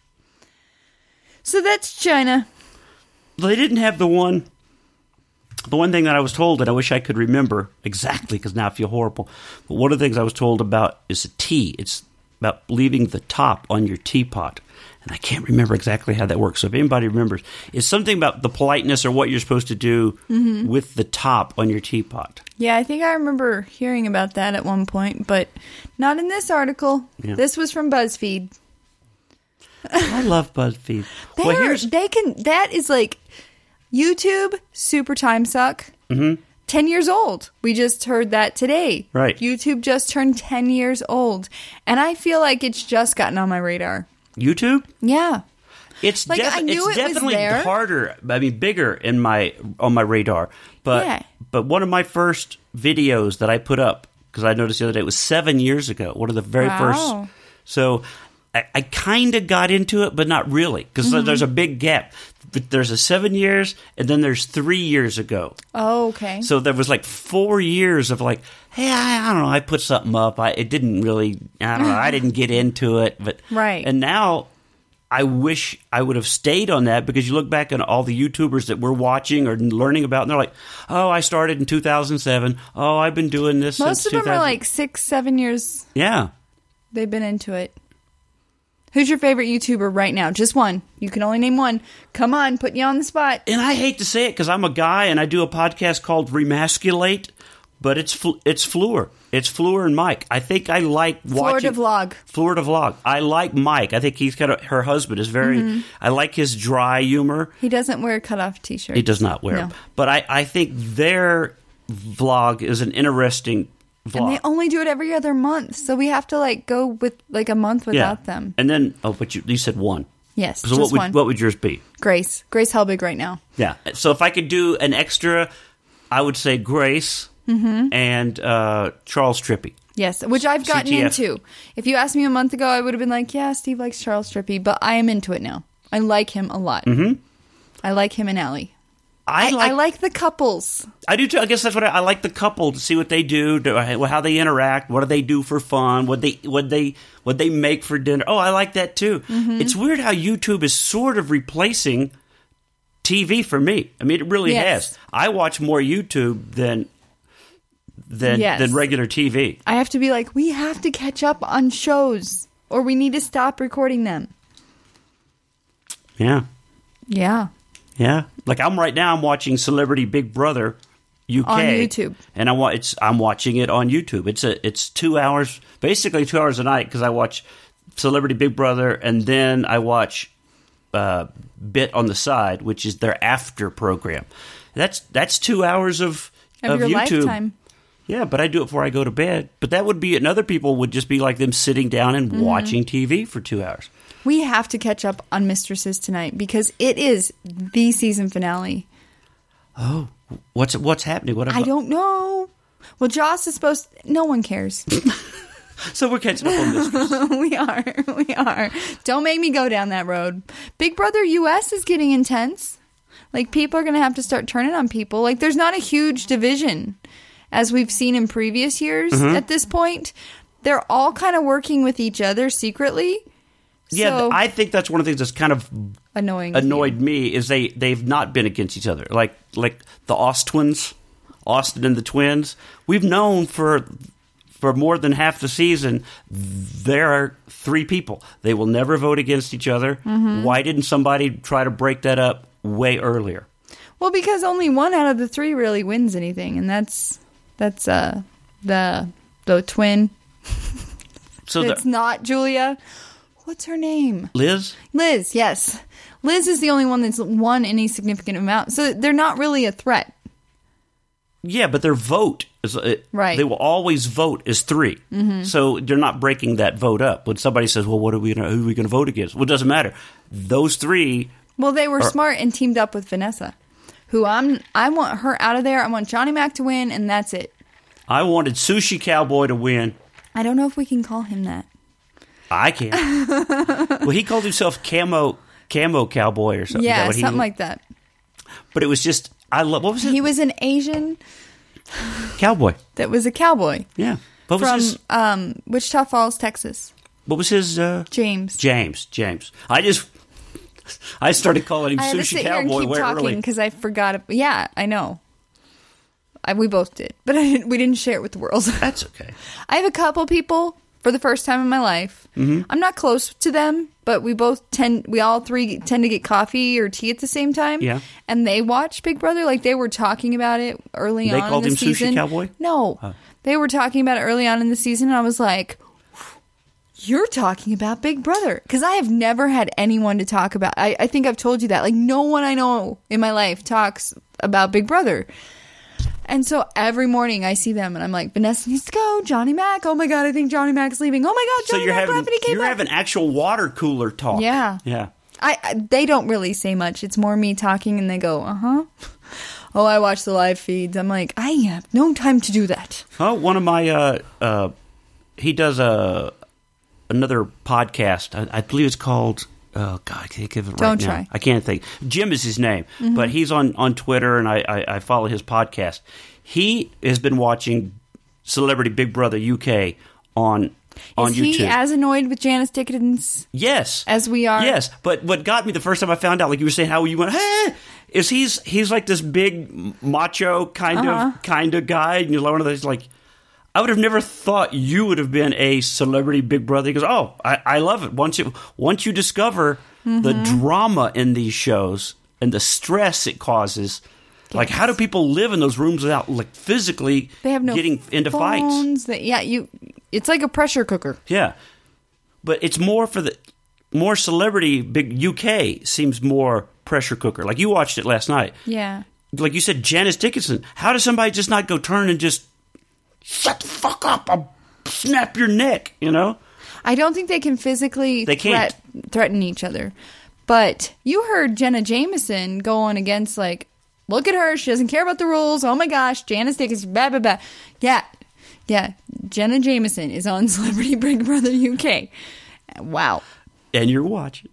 So that's China. They didn't have the one, the one thing that I was told, and I wish I could remember exactly because now I feel horrible. But one of the things I was told about is a tea. It's about leaving the top on your teapot. And I can't remember exactly how that works. So if anybody remembers, it's something about the politeness or what you're supposed to do Mhm. with the top on your teapot. Yeah, I think I remember hearing about that at one point, but not in this article. Yeah. This was from BuzzFeed. I love BuzzFeed. They're, Well, here's they can. That is like YouTube super time suck. Mhm. Ten years old. We just heard that today. Right. YouTube just turned ten years old, and I feel like it's just gotten on my radar. YouTube. Yeah. It's Like, def- I knew it's it was definitely there. harder. I mean, bigger in my on my radar. But Yeah. but one of my first videos that I put up, because I noticed the other day, it was seven years ago. One of the very Wow. first. So I, I kind of got into it, but not really, because Mhm. there's a big gap. But there's a seven years, and then there's three years ago. Oh, okay. So there was like four years of like, hey, I, I don't know, I put something up. I it didn't really, I don't know, I didn't get into it, but Right. And now I wish I would have stayed on that, because you look back on all the YouTubers that we're watching or learning about, and they're like, oh, I started in two thousand seven. Oh, I've been doing this Most since of them two thousand. are like six, seven years. Yeah. They've been into it. Who's your favorite YouTuber right now? Just one. You can only name one. Come on, putting you on the spot. And I hate to say it because I'm a guy and I do a podcast called Remasculate, but it's Fl- it's Fleur. It's Fleur and Mike. I think I like watching Florida Vlog. Florida Vlog. I like Mike. I think he's got a, her husband is very. Mhm. I like his dry humor. He doesn't wear cutoff t-shirts. He does not wear No. them, but I I think their vlog is an interesting vlog. And they only do it every other month, so we have to like go with like a month without them. And then oh, but you you said one. Yes, So just what would one. what would yours be? Grace. Grace Helbig right now. Yeah. So if I could do an extra, I would say Grace Mhm. and uh, Charles Trippy. Yes, which I've gotten C T F. into. If you asked me a month ago, I would have been like, yeah, Steve likes Charles Trippy, but I am into it now. I like him a lot. Mm-hmm. I like him and Allie. I I, like I like the couples. I do too. I guess that's what I, I like the couple to see what they do, to, how they interact, what do they do for fun, what they what they what they make for dinner. Oh, I like that too. Mhm. It's weird how YouTube is sort of replacing T V for me. I mean, it really Yes. has. I watch more YouTube than than Yes. than regular T V. I have to be like, we have to catch up on shows, or we need to stop recording them. Yeah, Yeah. yeah. Like I'm right now, I'm watching Celebrity Big Brother U K On YouTube. and I wa- it's I'm watching it on YouTube. It's a it's two hours, basically two hours a night, because I watch Celebrity Big Brother and then I watch uh, bit on the side, which is their after program. That's that's two hours of, Of, of your YouTube. lifetime. Yeah, but I do it before I go to bed. But that would be, and other people would just be like them sitting down and Mm-hmm. watching T V for two hours. We have to catch up on Mistresses tonight because it is the season finale. Oh, what's what's happening? What I don't know. Well, Joss is supposed to, no one cares. So we're catching up on this. we are. We are. Don't make me go down that road. Big Brother U S is getting intense. Like, people are going to have to start turning on people. Like, there's not a huge division as we've seen in previous years Mm-hmm. at this point. They're all kind of working with each other secretly. Yeah, So, I think that's one of the things that's kind of annoying. to annoyed you. me is they they've not been against each other. Like like the Aust twins, Austin and the twins. We've known for for more than half the season there are three people. They will never vote against each other. Mm-hmm. Why didn't somebody try to break that up way earlier? Well, because only one out of the three really wins anything, and that's that's uh the the twin. So It's the, not Julia. What's her name? Liz, Liz, yes. Liz is the only one that's won any significant amount. So they're not really a threat. yeah, but their vote is uh, Right. They will always vote as 3 Mm-hmm. So they're not breaking that vote up. When somebody says, "Well, what are we gonna who are we going to vote against?" Well, it doesn't matter. Those three. Well, they were Or- smart and teamed up with Vanessa, who I'm. I want her out of there. I want Johnny Mac to win, and that's it. I wanted Sushi Cowboy to win. I don't know if we can call him that. I can't. Well, he called himself Camo Camo Cowboy or something. Is that Yeah, what he- something like that. But it was just I love. What was it? He was an Asian Cowboy. that was a cowboy Yeah. What was from his? um, Wichita Falls, Texas. What was his? Uh, James. James. James. I just. I started calling him I had to Sushi sit here and Cowboy keep way talking early. because I forgot. It. Yeah, I know. I, we both did, but I didn't, we didn't share it with the world. That's okay. I have a couple people for the first time in my life. Mm-hmm. I'm not close to them, but we both tend, we all three tend to get coffee or tea at the same time. Yeah. And they watch Big Brother. Like, they were talking about it early They on called in the him Sushi season. Cowboy? No. Oh. They were talking about it early on in the season, and I was like, you're talking about Big Brother. Because I have never had anyone to talk about. I, I think I've told you that. Like, no one I know in my life talks about Big Brother. And so every morning I see them and I'm like, Vanessa needs to go. Johnny Mac. Oh my God, I think Johnny Mac's leaving. Oh my God, So Johnny you're Mac having left and he came you're back. having actual water cooler talk. Yeah. Yeah. I, I they don't really say much. It's more me talking and they go, uh huh. Oh, I watch the live feeds. I'm like, I have no time to do that. Oh, one of my uh uh, he does a another podcast. I, I believe it's called. Oh God, I can't give it right Don't now. try. I can't think. Jim is his name, Mm-hmm. but he's on, on Twitter, and I, I, I follow his podcast. He has been watching Celebrity Big Brother U K on on Is YouTube. he as annoyed with Janice Dickens yes, as we are? yes. But what got me the first time I found out, like you were saying, how you went, hey, is he's he's like this big macho kind Uh-huh. of kind of guy, and you're one of those like. I would have never thought you would have been a Celebrity Big Brother. He goes, oh, I, I love it. Once you once you discover Mm-hmm. the drama in these shows and the stress it causes, like how do people live in those rooms without like physically They have no getting into fights? phones. That, yeah, you. It's like a pressure cooker. Yeah, but it's more for the more Celebrity Big U K seems more pressure cooker. Like you watched it last night. Yeah. Like you said, Janice Dickinson. How does somebody just not go turn and just shut the fuck up? I'll snap your neck, you know? I don't think they can physically They can't. threat, threaten each other. But you heard Jenna Jameson go on against, like, look at her. She doesn't care about the rules. Oh, my gosh. Janice Dickens, blah, blah, blah. Yeah. Yeah. Jenna Jameson is on Celebrity Big Brother U K. Wow. And you're watching.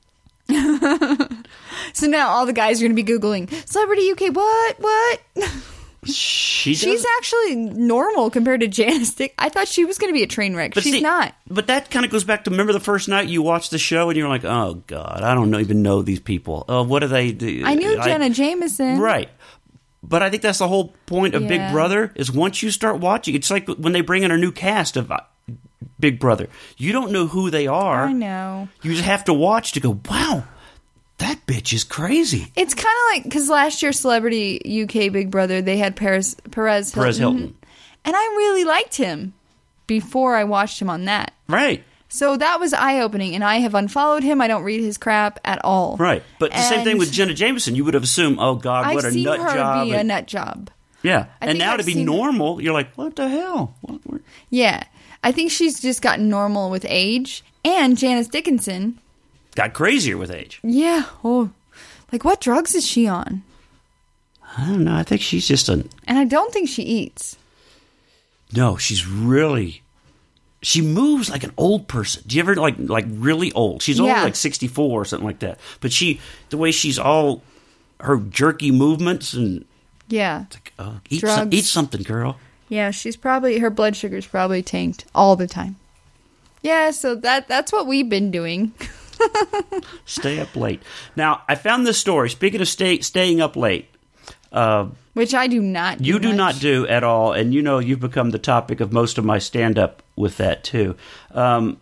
So now all the guys are going to be Googling, Celebrity U K, what? What? She does. She's actually normal compared to Janice Dick. I thought she was going to be a train wreck. But She's see, not. But that kind of goes back to remember the first night you watched the show and you're like, oh God, I don't know, even know these people. Oh, what do they do? I knew Jenna Jameson. Right. But I think that's the whole point of Big Yeah. Brother is once you start watching, it's like when they bring in a new cast of uh, Big Brother. You don't know who they are. I know. You just have to watch to go, wow, that bitch is crazy. It's kind of like, because last year Celebrity U K Big Brother, they had Perez, Perez Hilton. Perez Hilton. And I really liked him before I watched him on that. Right. So that was eye-opening, and I have unfollowed him. I don't read his crap at all. Right. But the same thing And with Jenna Jameson. You would have assumed, oh, God, I've what a seen nut her job. be a and- nut job. yeah. I And think now I've to be seen her- normal, you're like, what the hell? What, what? Yeah. I think she's just gotten normal with age. And Janice Dickinson, Got crazier with age. yeah. Oh, like what drugs is she on? I don't know. I think she's just a... And I don't think she eats. No, she's really... She moves like an old person. Do you ever, like, like really old? She's only Yeah. like sixty-four or something like that. But she... The way she's all... Her jerky movements and... Yeah. Like, oh, eat, some, Drugs. eat something, girl. Yeah, she's probably, her blood sugar's probably tanked all the time. Yeah, so that that's what we've been doing. Stay up late. Now, I found this story. Speaking of stay, staying up late... Uh, Which I do not do You do much. not do at all, and you know you've become the topic of most of my stand-up with that, too. Um,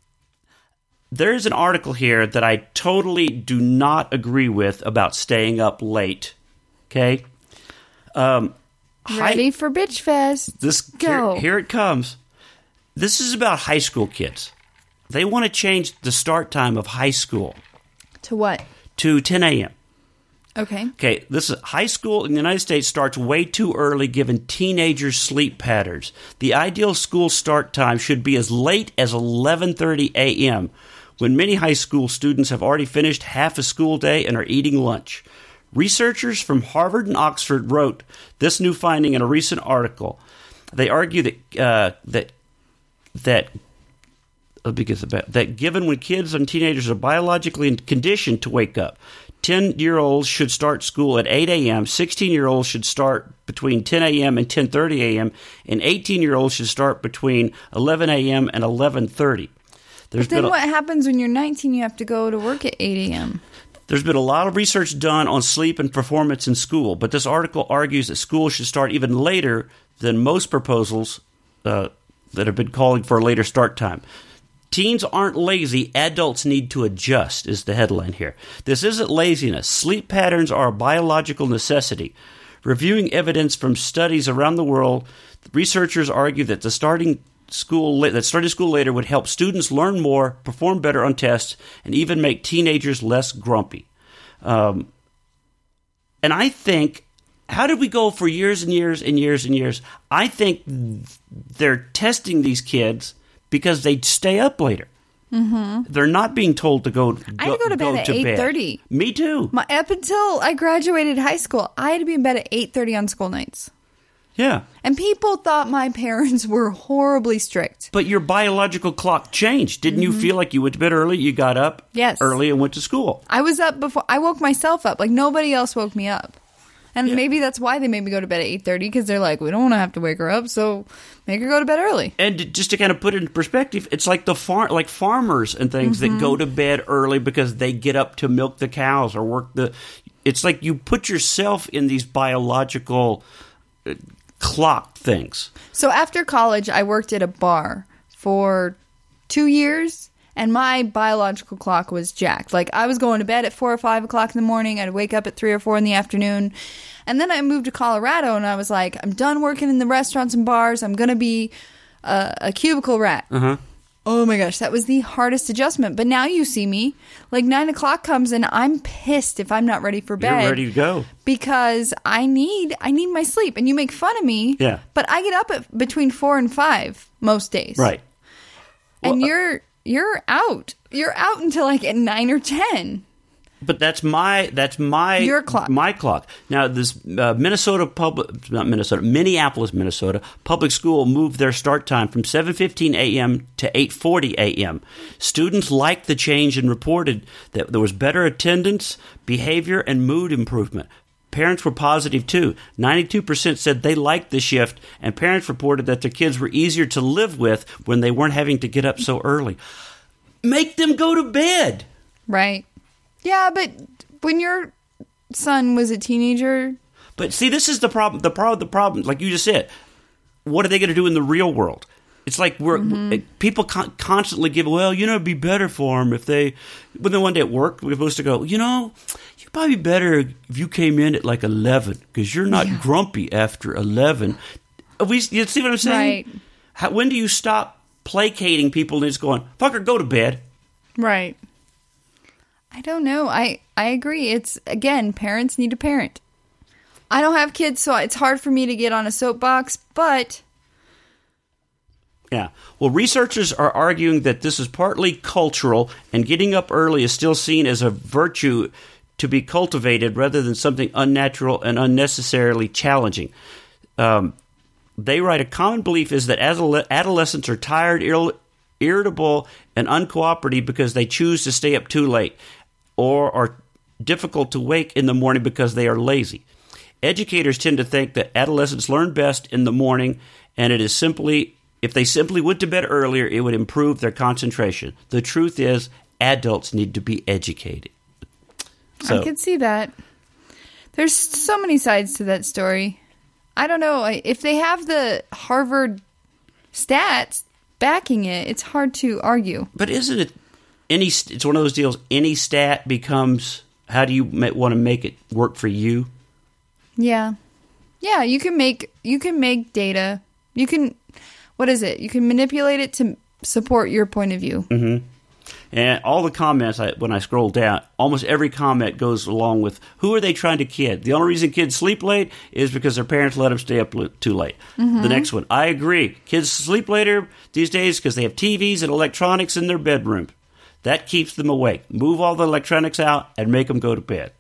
there's an article here that I totally do not agree with about staying up late, okay? Um, Ready high, for Bitch Fest. this, Go. Here, here it comes. This is about high school kids. They want to change the start time of high school To what? to ten a.m. Okay. Okay, this is high school in the United States starts way too early given teenagers' sleep patterns. The ideal school start time should be as late as eleven thirty a.m. when many high school students have already finished half a school day and are eating lunch. Researchers from Harvard and Oxford wrote this new finding in a recent article. They argue that uh, that that because that given when kids and teenagers are biologically conditioned to wake up, ten-year-olds should start school at eight a.m., sixteen-year-olds should start between ten a.m. and ten thirty a.m., and eighteen-year-olds should start between eleven a.m. and eleven thirty. There's But then been a, what happens when you're nineteen? You have to go to work at eight a.m. There's been a lot of research done on sleep and performance in school, but this article argues that school should start even later than most proposals uh, that have been calling for a later start time. Teens aren't lazy, adults need to adjust, is the headline here. This isn't laziness. Sleep patterns are a biological necessity. Reviewing evidence from studies around the world, researchers argue that the starting school that starting school later would help students learn more, perform better on tests, and even make teenagers less grumpy. Um, and I think, how did we go for years and years and years and years? I think they're testing these kids because they stay up later. Mm-hmm. They're not being told to go. go I had to go to bed at eight thirty. Me too. My, up until I graduated high school, I had to be in bed at eight thirty on school nights. Yeah. And people thought my parents were horribly strict. But your biological clock changed. Didn't Mm-hmm. you feel like you went to bed early, you got up Yes. early and went to school? I was up before. I woke myself up. Like, nobody else woke me up. And Yeah. maybe that's why they made me go to bed at eight thirty, because they're like, we don't want to have to wake her up, so make her go to bed early. And to- just to kind of put it in perspective, it's like the far, like farmers and things Mm-hmm. that go to bed early because they get up to milk the cows or work the. It's like you put yourself in these biological uh, clock things. So after college, I worked at a bar for two years, and my biological clock was jacked. Like, I was going to bed at four or five o'clock in the morning. I'd wake up at three or four in the afternoon. And then I moved to Colorado, and I was like, I'm done working in the restaurants and bars. I'm going to be a, a cubicle rat. Uh-huh. Oh my gosh, that was the hardest adjustment. But now you see me, like nine o'clock comes and I'm pissed if I'm not ready for bed. You're ready to go. Because I need I need my sleep. And you make fun of me. Yeah. But I get up at between four and five most days. Right. And Well, uh, you're you're out. You're out until like at nine or ten. But that's my that's my Your clock. My clock. Now this uh, Minnesota public not Minnesota Minneapolis Minnesota public school moved their start time from seven fifteen a.m. to eight forty a.m. Students liked the change and reported that there was better attendance, behavior, and mood improvement. Parents were positive too. ninety-two percent said they liked the shift, and parents reported that their kids were easier to live with when they weren't having to get up so early. Make them go to bed. Right. Yeah, but when your son was a teenager, But see, this is the problem. The problem. The problem. Like you just said, what are they going to do in the real world? It's like we're Mm-hmm. people con- constantly give. Well, you know, it'd be better for them if they. But then one day at work, we're supposed to go. You know, you'd probably be better if you came in at like eleven because you're not Yeah. grumpy after eleven. We, you see what I'm saying? Right. How, when do you stop placating people and just going, fucker, go to bed. Right. I don't know. I, I agree. It's, again, parents need to parent. I don't have kids, so it's hard for me to get on a soapbox, but... Yeah. Well, researchers are arguing that this is partly cultural, and getting up early is still seen as a virtue to be cultivated rather than something unnatural and unnecessarily challenging. Um, they write, a common belief is that adole- adolescents are tired, ir- irritable, and uncooperative because they choose to stay up too late, or are difficult to wake in the morning because they are lazy. Educators tend to think that adolescents learn best in the morning, and it is simply... If they simply went to bed earlier, it would improve their concentration. The truth is, adults need to be educated. So, I could see that. There's so many sides to that story. I don't know. If they have the Harvard stats backing it, it's hard to argue. But isn't it any? It's one of those deals. Any stat becomes. How do you want to make it work for you? Yeah, yeah. You can make you can make data. You can. What is it? You can manipulate it to support your point of view. Mm-hmm. And all the comments, I, when I scroll down, almost every comment goes along with, who are they trying to kid? The only reason kids sleep late is because their parents let them stay up too late. Mm-hmm. The next one, I agree. Kids sleep later these days because they have T Vs and electronics in their bedroom. That keeps them awake. Move all the electronics out and make them go to bed.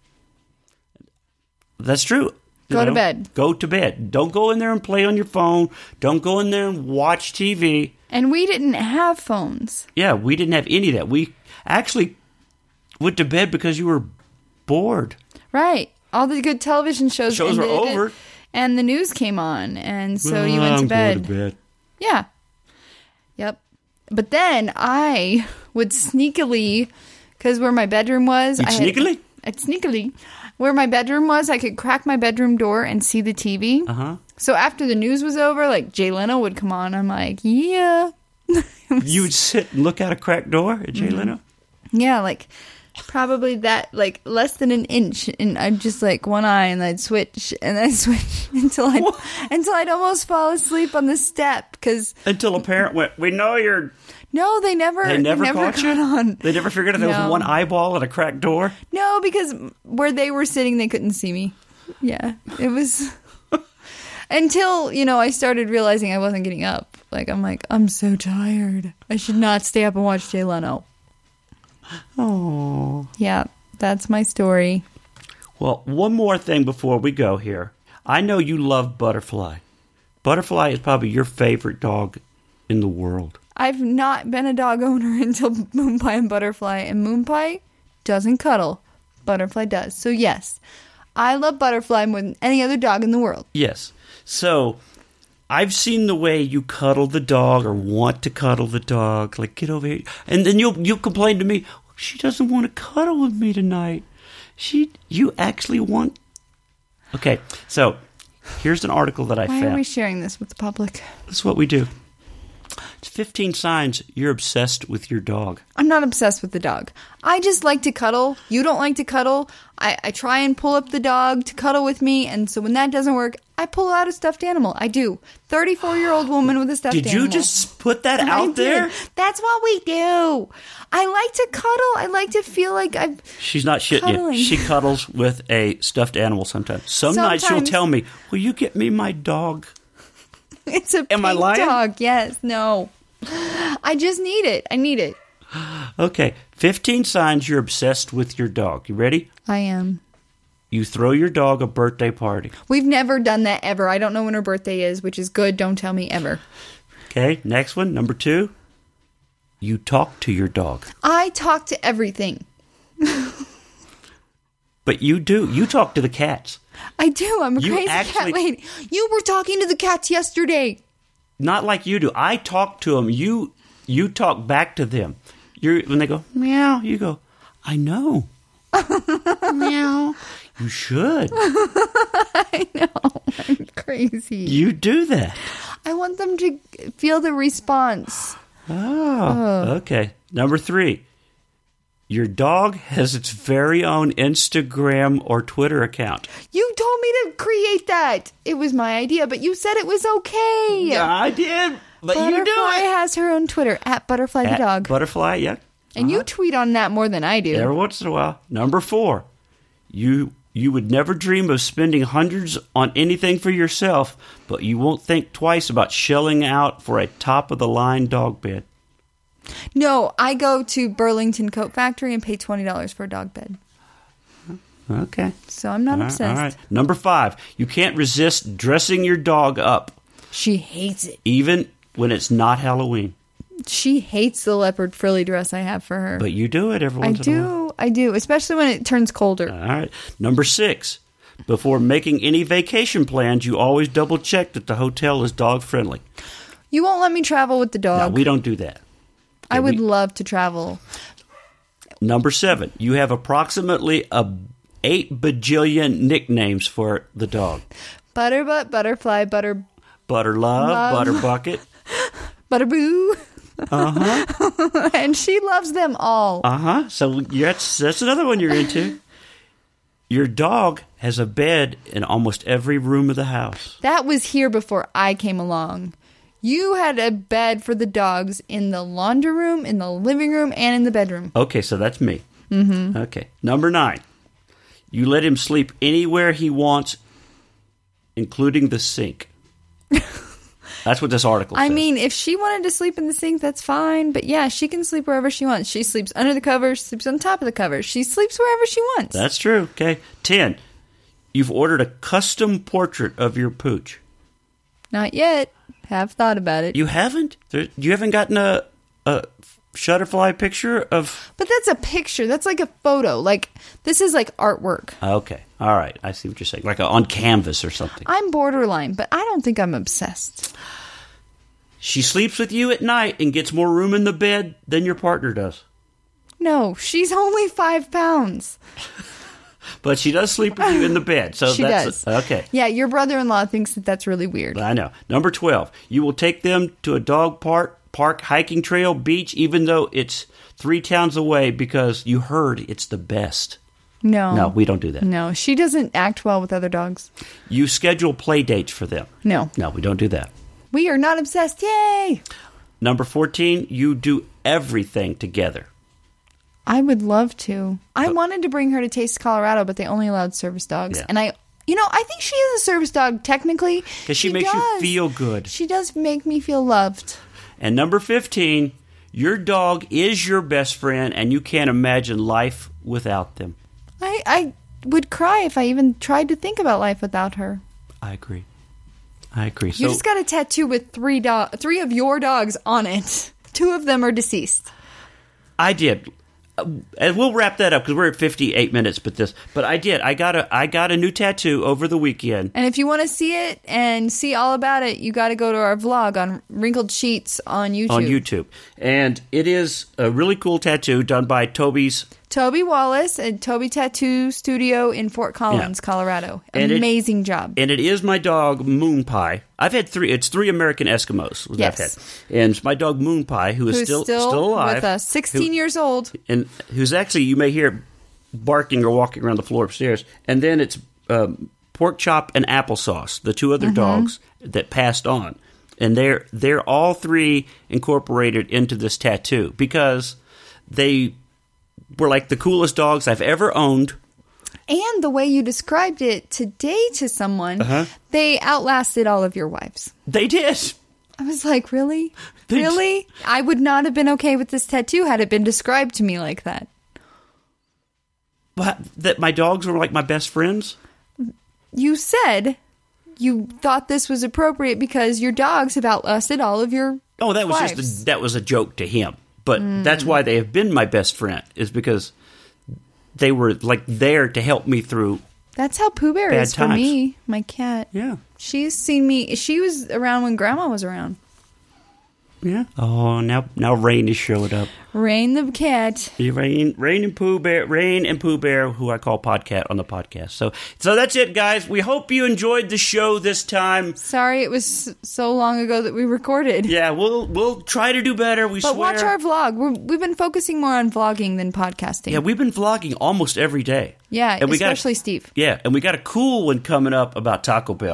That's true. You go know, to bed. Go to bed. Don't go in there and play on your phone. Don't go in there and watch T V. And we didn't have phones. Yeah, we didn't have any of that. We actually went to bed because you were bored. Right. All the good television shows, shows ended, were over. And the news came on. And so well, you went to I'm bed. Going to bed. Yeah. Yep. But then I would sneakily, because where my bedroom was. You'd I sneakily? Had, I'd sneakily. Where my bedroom was, I could crack my bedroom door and see the T V. Uh-huh. So after the news was over, like, Jay Leno would come on. I'm like, yeah. You would sit and look out a cracked door at Jay mm-hmm. Leno? Yeah, like, probably that, like, less than an inch. And I'd just, like, one eye, and I'd switch, and I'd switch until I'd, until I'd almost fall asleep on the step. Cause, until a parent went, we know you're... No, they never. They never, they never caught you? On. They never figured out there no. was one eyeball at a cracked door? No, because where they were sitting, they couldn't see me. Yeah, it was... Until, you know, I started realizing I wasn't getting up. Like, I'm like, I'm so tired. I should not stay up and watch Jay Leno. Oh. Yeah, that's my story. Well, one more thing before we go here. I know you love Butterfly. Butterfly is probably your favorite dog in the world. I've not been a dog owner until Moonpie and Butterfly, and Moonpie doesn't cuddle. Butterfly does. So yes, I love Butterfly more than any other dog in the world. Yes. So I've seen the way you cuddle the dog or want to cuddle the dog. Like, get over here. And then you'll you'll complain to me, she doesn't want to cuddle with me tonight. She, you actually want... Okay, so here's an article that I Why found. Why are we sharing this with the public? That's what we do. It's fifteen signs you're obsessed with your dog. I'm not obsessed with the dog. I just like to cuddle. You don't like to cuddle. I, I try and pull up the dog to cuddle with me, and so when that doesn't work, I pull out a stuffed animal. I do. thirty-four-year-old woman with a stuffed Did animal. Did you just put that out I there? Did. That's what we do. I like to cuddle. I like to feel like I'm She's not shitting cuddling. you. She cuddles with a stuffed animal sometimes. Some Sometimes. nights she'll tell me, will you get me my dog? It's a Am pink I lying? dog. Yes. No. I just need it. I need it. Okay. fifteen signs you're obsessed with your dog. You ready? I am. You throw your dog a birthday party. We've never done that ever. I don't know when her birthday is, which is good. Don't tell me ever. Okay. Next one. Number two. You talk to your dog. I talk to everything. But you do. You talk to the cats. I do. I'm a You crazy actually- cat lady. You were talking to the cats yesterday. Not like you do. I talk to them. You you talk back to them. You're when they go meow. You go, I know. Meow. You should. I know. I'm crazy. You do that. I want them to feel the response. Oh, okay. Number three. Your dog has its very own Instagram or Twitter account. You told me to create that. It was my idea, but you said it was okay. Yeah, I did. But Butterfly you do it. has her own Twitter, at Butterfly the At dog. Butterfly, yeah. and you tweet on that more than I do. Every once in a while. Number four, you you would never dream of spending hundreds on anything for yourself, but you won't think twice about shelling out for a top-of-the-line dog bed. No, I go to Burlington Coat Factory and pay twenty dollars for a dog bed. Okay. So I'm not All right, obsessed. all right. Number five, you can't resist dressing your dog up, She hates it. even when it's not Halloween. She hates the leopard frilly dress I have for her. But you do it every I once in a while. do. I do. Especially when it turns colder. All right. Number six, before making any vacation plans, you always double check that the hotel is dog friendly. You won't let me travel with the No, dog. we don't do that. I would we- love to travel. Number seven, you have approximately a eight bajillion nicknames for the dog. Butterbutt, Butterfly, Butter, Butter Love, Love. Butter Bucket. Butterboo. Uh-huh. And she loves them all. Uh-huh. So that's, that's another one you're into. Your dog has a bed in almost every room of the house. That was here before I came along. You had a bed for the dogs in the laundry room, in the living room, and in the bedroom. Okay, so that's me. Mm-hmm. Okay. Number nine. You let him sleep anywhere he wants, including the sink. That's what this article says. I mean, if she wanted to sleep in the sink, that's fine. But yeah, she can sleep wherever she wants. She sleeps under the covers, sleeps on top of the covers. She sleeps wherever she wants. That's true. Okay. Ten. You've ordered a custom portrait of your pooch. Not yet. Have thought about it. You haven't? There, you haven't gotten a, a Shutterfly picture of... But that's a picture. That's like a photo. Like, this is like artwork. Okay. All right. I see what you're saying. Like a, on canvas or something. I'm borderline, but I don't think I'm obsessed. She sleeps with you at night and gets more room in the bed than your partner does. No, she's only five pounds. But she does sleep with you in the bed. So She that's does. Okay. Yeah, your brother-in-law thinks that that's really weird. I know. Number twelve. You will take them to a dog park, park, hiking trail, beach, even though it's three towns away because you heard it's the best. No. No, we don't do that. No, she doesn't act well with other dogs. You schedule play dates for them. No. No, we don't do that. We are not obsessed. Yay! Number fourteen. You do everything together. I would love to. I wanted to bring her to Taste Colorado, but they only allowed service dogs. Yeah. And I, you know, I think she is a service dog technically. Because she, makes you does. feel good. She does make me feel loved. And number fifteen. Your dog is your best friend, and you can't imagine life without them. I, I would cry if I even tried to think about life without her. I agree. I agree. You So just got a tattoo with three do- three of your dogs on it. Two of them are deceased. I did. Uh, And we'll wrap that up because we're at fifty-eight minutes. But this, but I did. I got a, I got a new tattoo over the weekend. And if you want to see it and see all about it, you got to go to our vlog on Wrinkled Sheets on YouTube. On YouTube, and it is a really cool tattoo done by Toby's. Toby Wallace at Toby Tattoo Studio in Fort Collins, Yeah. Colorado. And it- Amazing job. And it is my dog Moon Pie. I've had three. It's three American Eskimos that Yes. I've had, and it's my dog Moon Pie, who is Who's still still, still alive, with us, sixteen who- years old. and who's actually, you may hear barking or walking around the floor upstairs. And then it's um, Pork Chop and Applesauce, the two other Mm-hmm. dogs that passed on, and they're they're all three incorporated into this tattoo because they were like the coolest dogs I've ever owned. And the way you described it today to someone, Uh-huh. they outlasted all of your wives. They did. I was like, really? They- Really? I would not have been okay with this tattoo had it been described to me like that. But that my dogs were like my best friends. You said you thought this was appropriate because your dogs have outlasted all of your Oh, that was wives. just a, that was a joke to him. But Mm. that's why they have been my best friend, is because they were like there to help me through. That's how Pooh Bear Bad is for times. me, my cat. Yeah. She's seen me. She was around when Grandma was around. Yeah. Oh, now now Rain has showed up. Rain the cat. Rain, Rain and Pooh Bear, Rain and Pooh Bear, who I call Podcat on the podcast. So, so that's it, guys. We hope you enjoyed the show this time. Sorry it was so long ago that we recorded. Yeah, we'll we'll try to do better. We But swear. watch our vlog. We're, we've been focusing more on vlogging than podcasting. Yeah, we've been vlogging almost every day. Yeah, And we got a- especially Steve. Yeah, and we got a cool one coming up about Taco Bell.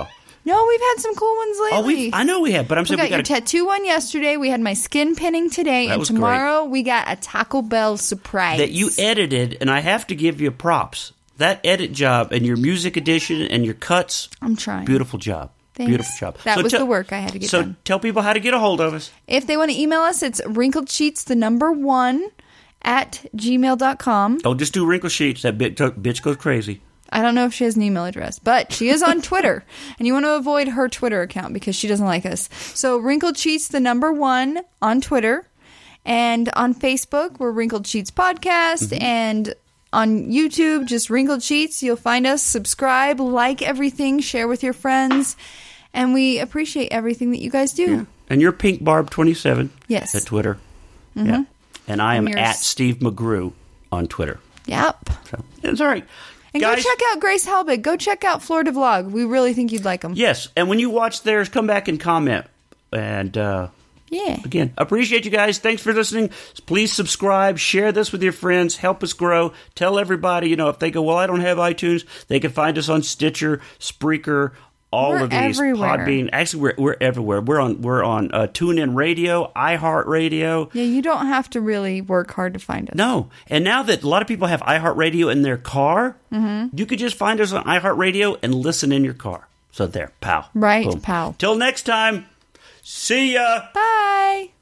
No, we've had some cool ones lately. Oh, we I know we have, but I'm We saying got we your got a, tattoo one yesterday. We had my skin pinning today. That and was tomorrow we got a Taco Bell surprise. that you edited, and I have to give you props. That edit job and your music edition and your cuts, I'm trying. beautiful job. Thanks. Beautiful job. That So was tell- the work I had to get So done. tell people how to get a hold of us. If they want to email us, it's wrinkled sheets, the number one, at gmail dot com. Don't just do wrinkle sheets. That bit, bitch goes crazy. I don't know if she has an email address, but she is on Twitter. And you want to avoid her Twitter account because she doesn't like us. So wrinkled sheets, the number one, on Twitter. And on Facebook, we're Wrinkled Sheets Podcast. Mm-hmm. And on YouTube, just Wrinkled Sheets. You'll find us. Subscribe, like everything, share with your friends. And we appreciate everything that you guys do. Yeah. And you're Pink Barb twenty-seven. Yes. At Twitter. Yeah. And I am And yours- at Steve McGrew on Twitter. Yep. So it's all right. And Guys, go check out Grace Helbig. Go check out Florida Vlog. We really think you'd like them. Yes, and when you watch theirs, come back and comment. And uh, Yeah. again, appreciate you guys. Thanks for listening. Please subscribe, share this with your friends, help us grow. Tell everybody, you know, if they go, well, I don't have iTunes, they can find us on Stitcher, Spreaker, all We're of these. everywhere. Podbean. Actually, we're we're everywhere. We're on we're on uh, TuneIn Radio, iHeartRadio. Yeah, you don't have to really work hard to find us. No, and now that a lot of people have iHeartRadio in their car, Mm-hmm. you could just find us on iHeartRadio and listen in your car. So there, pow. Right, Boom. pow. Till next time, see ya. Bye.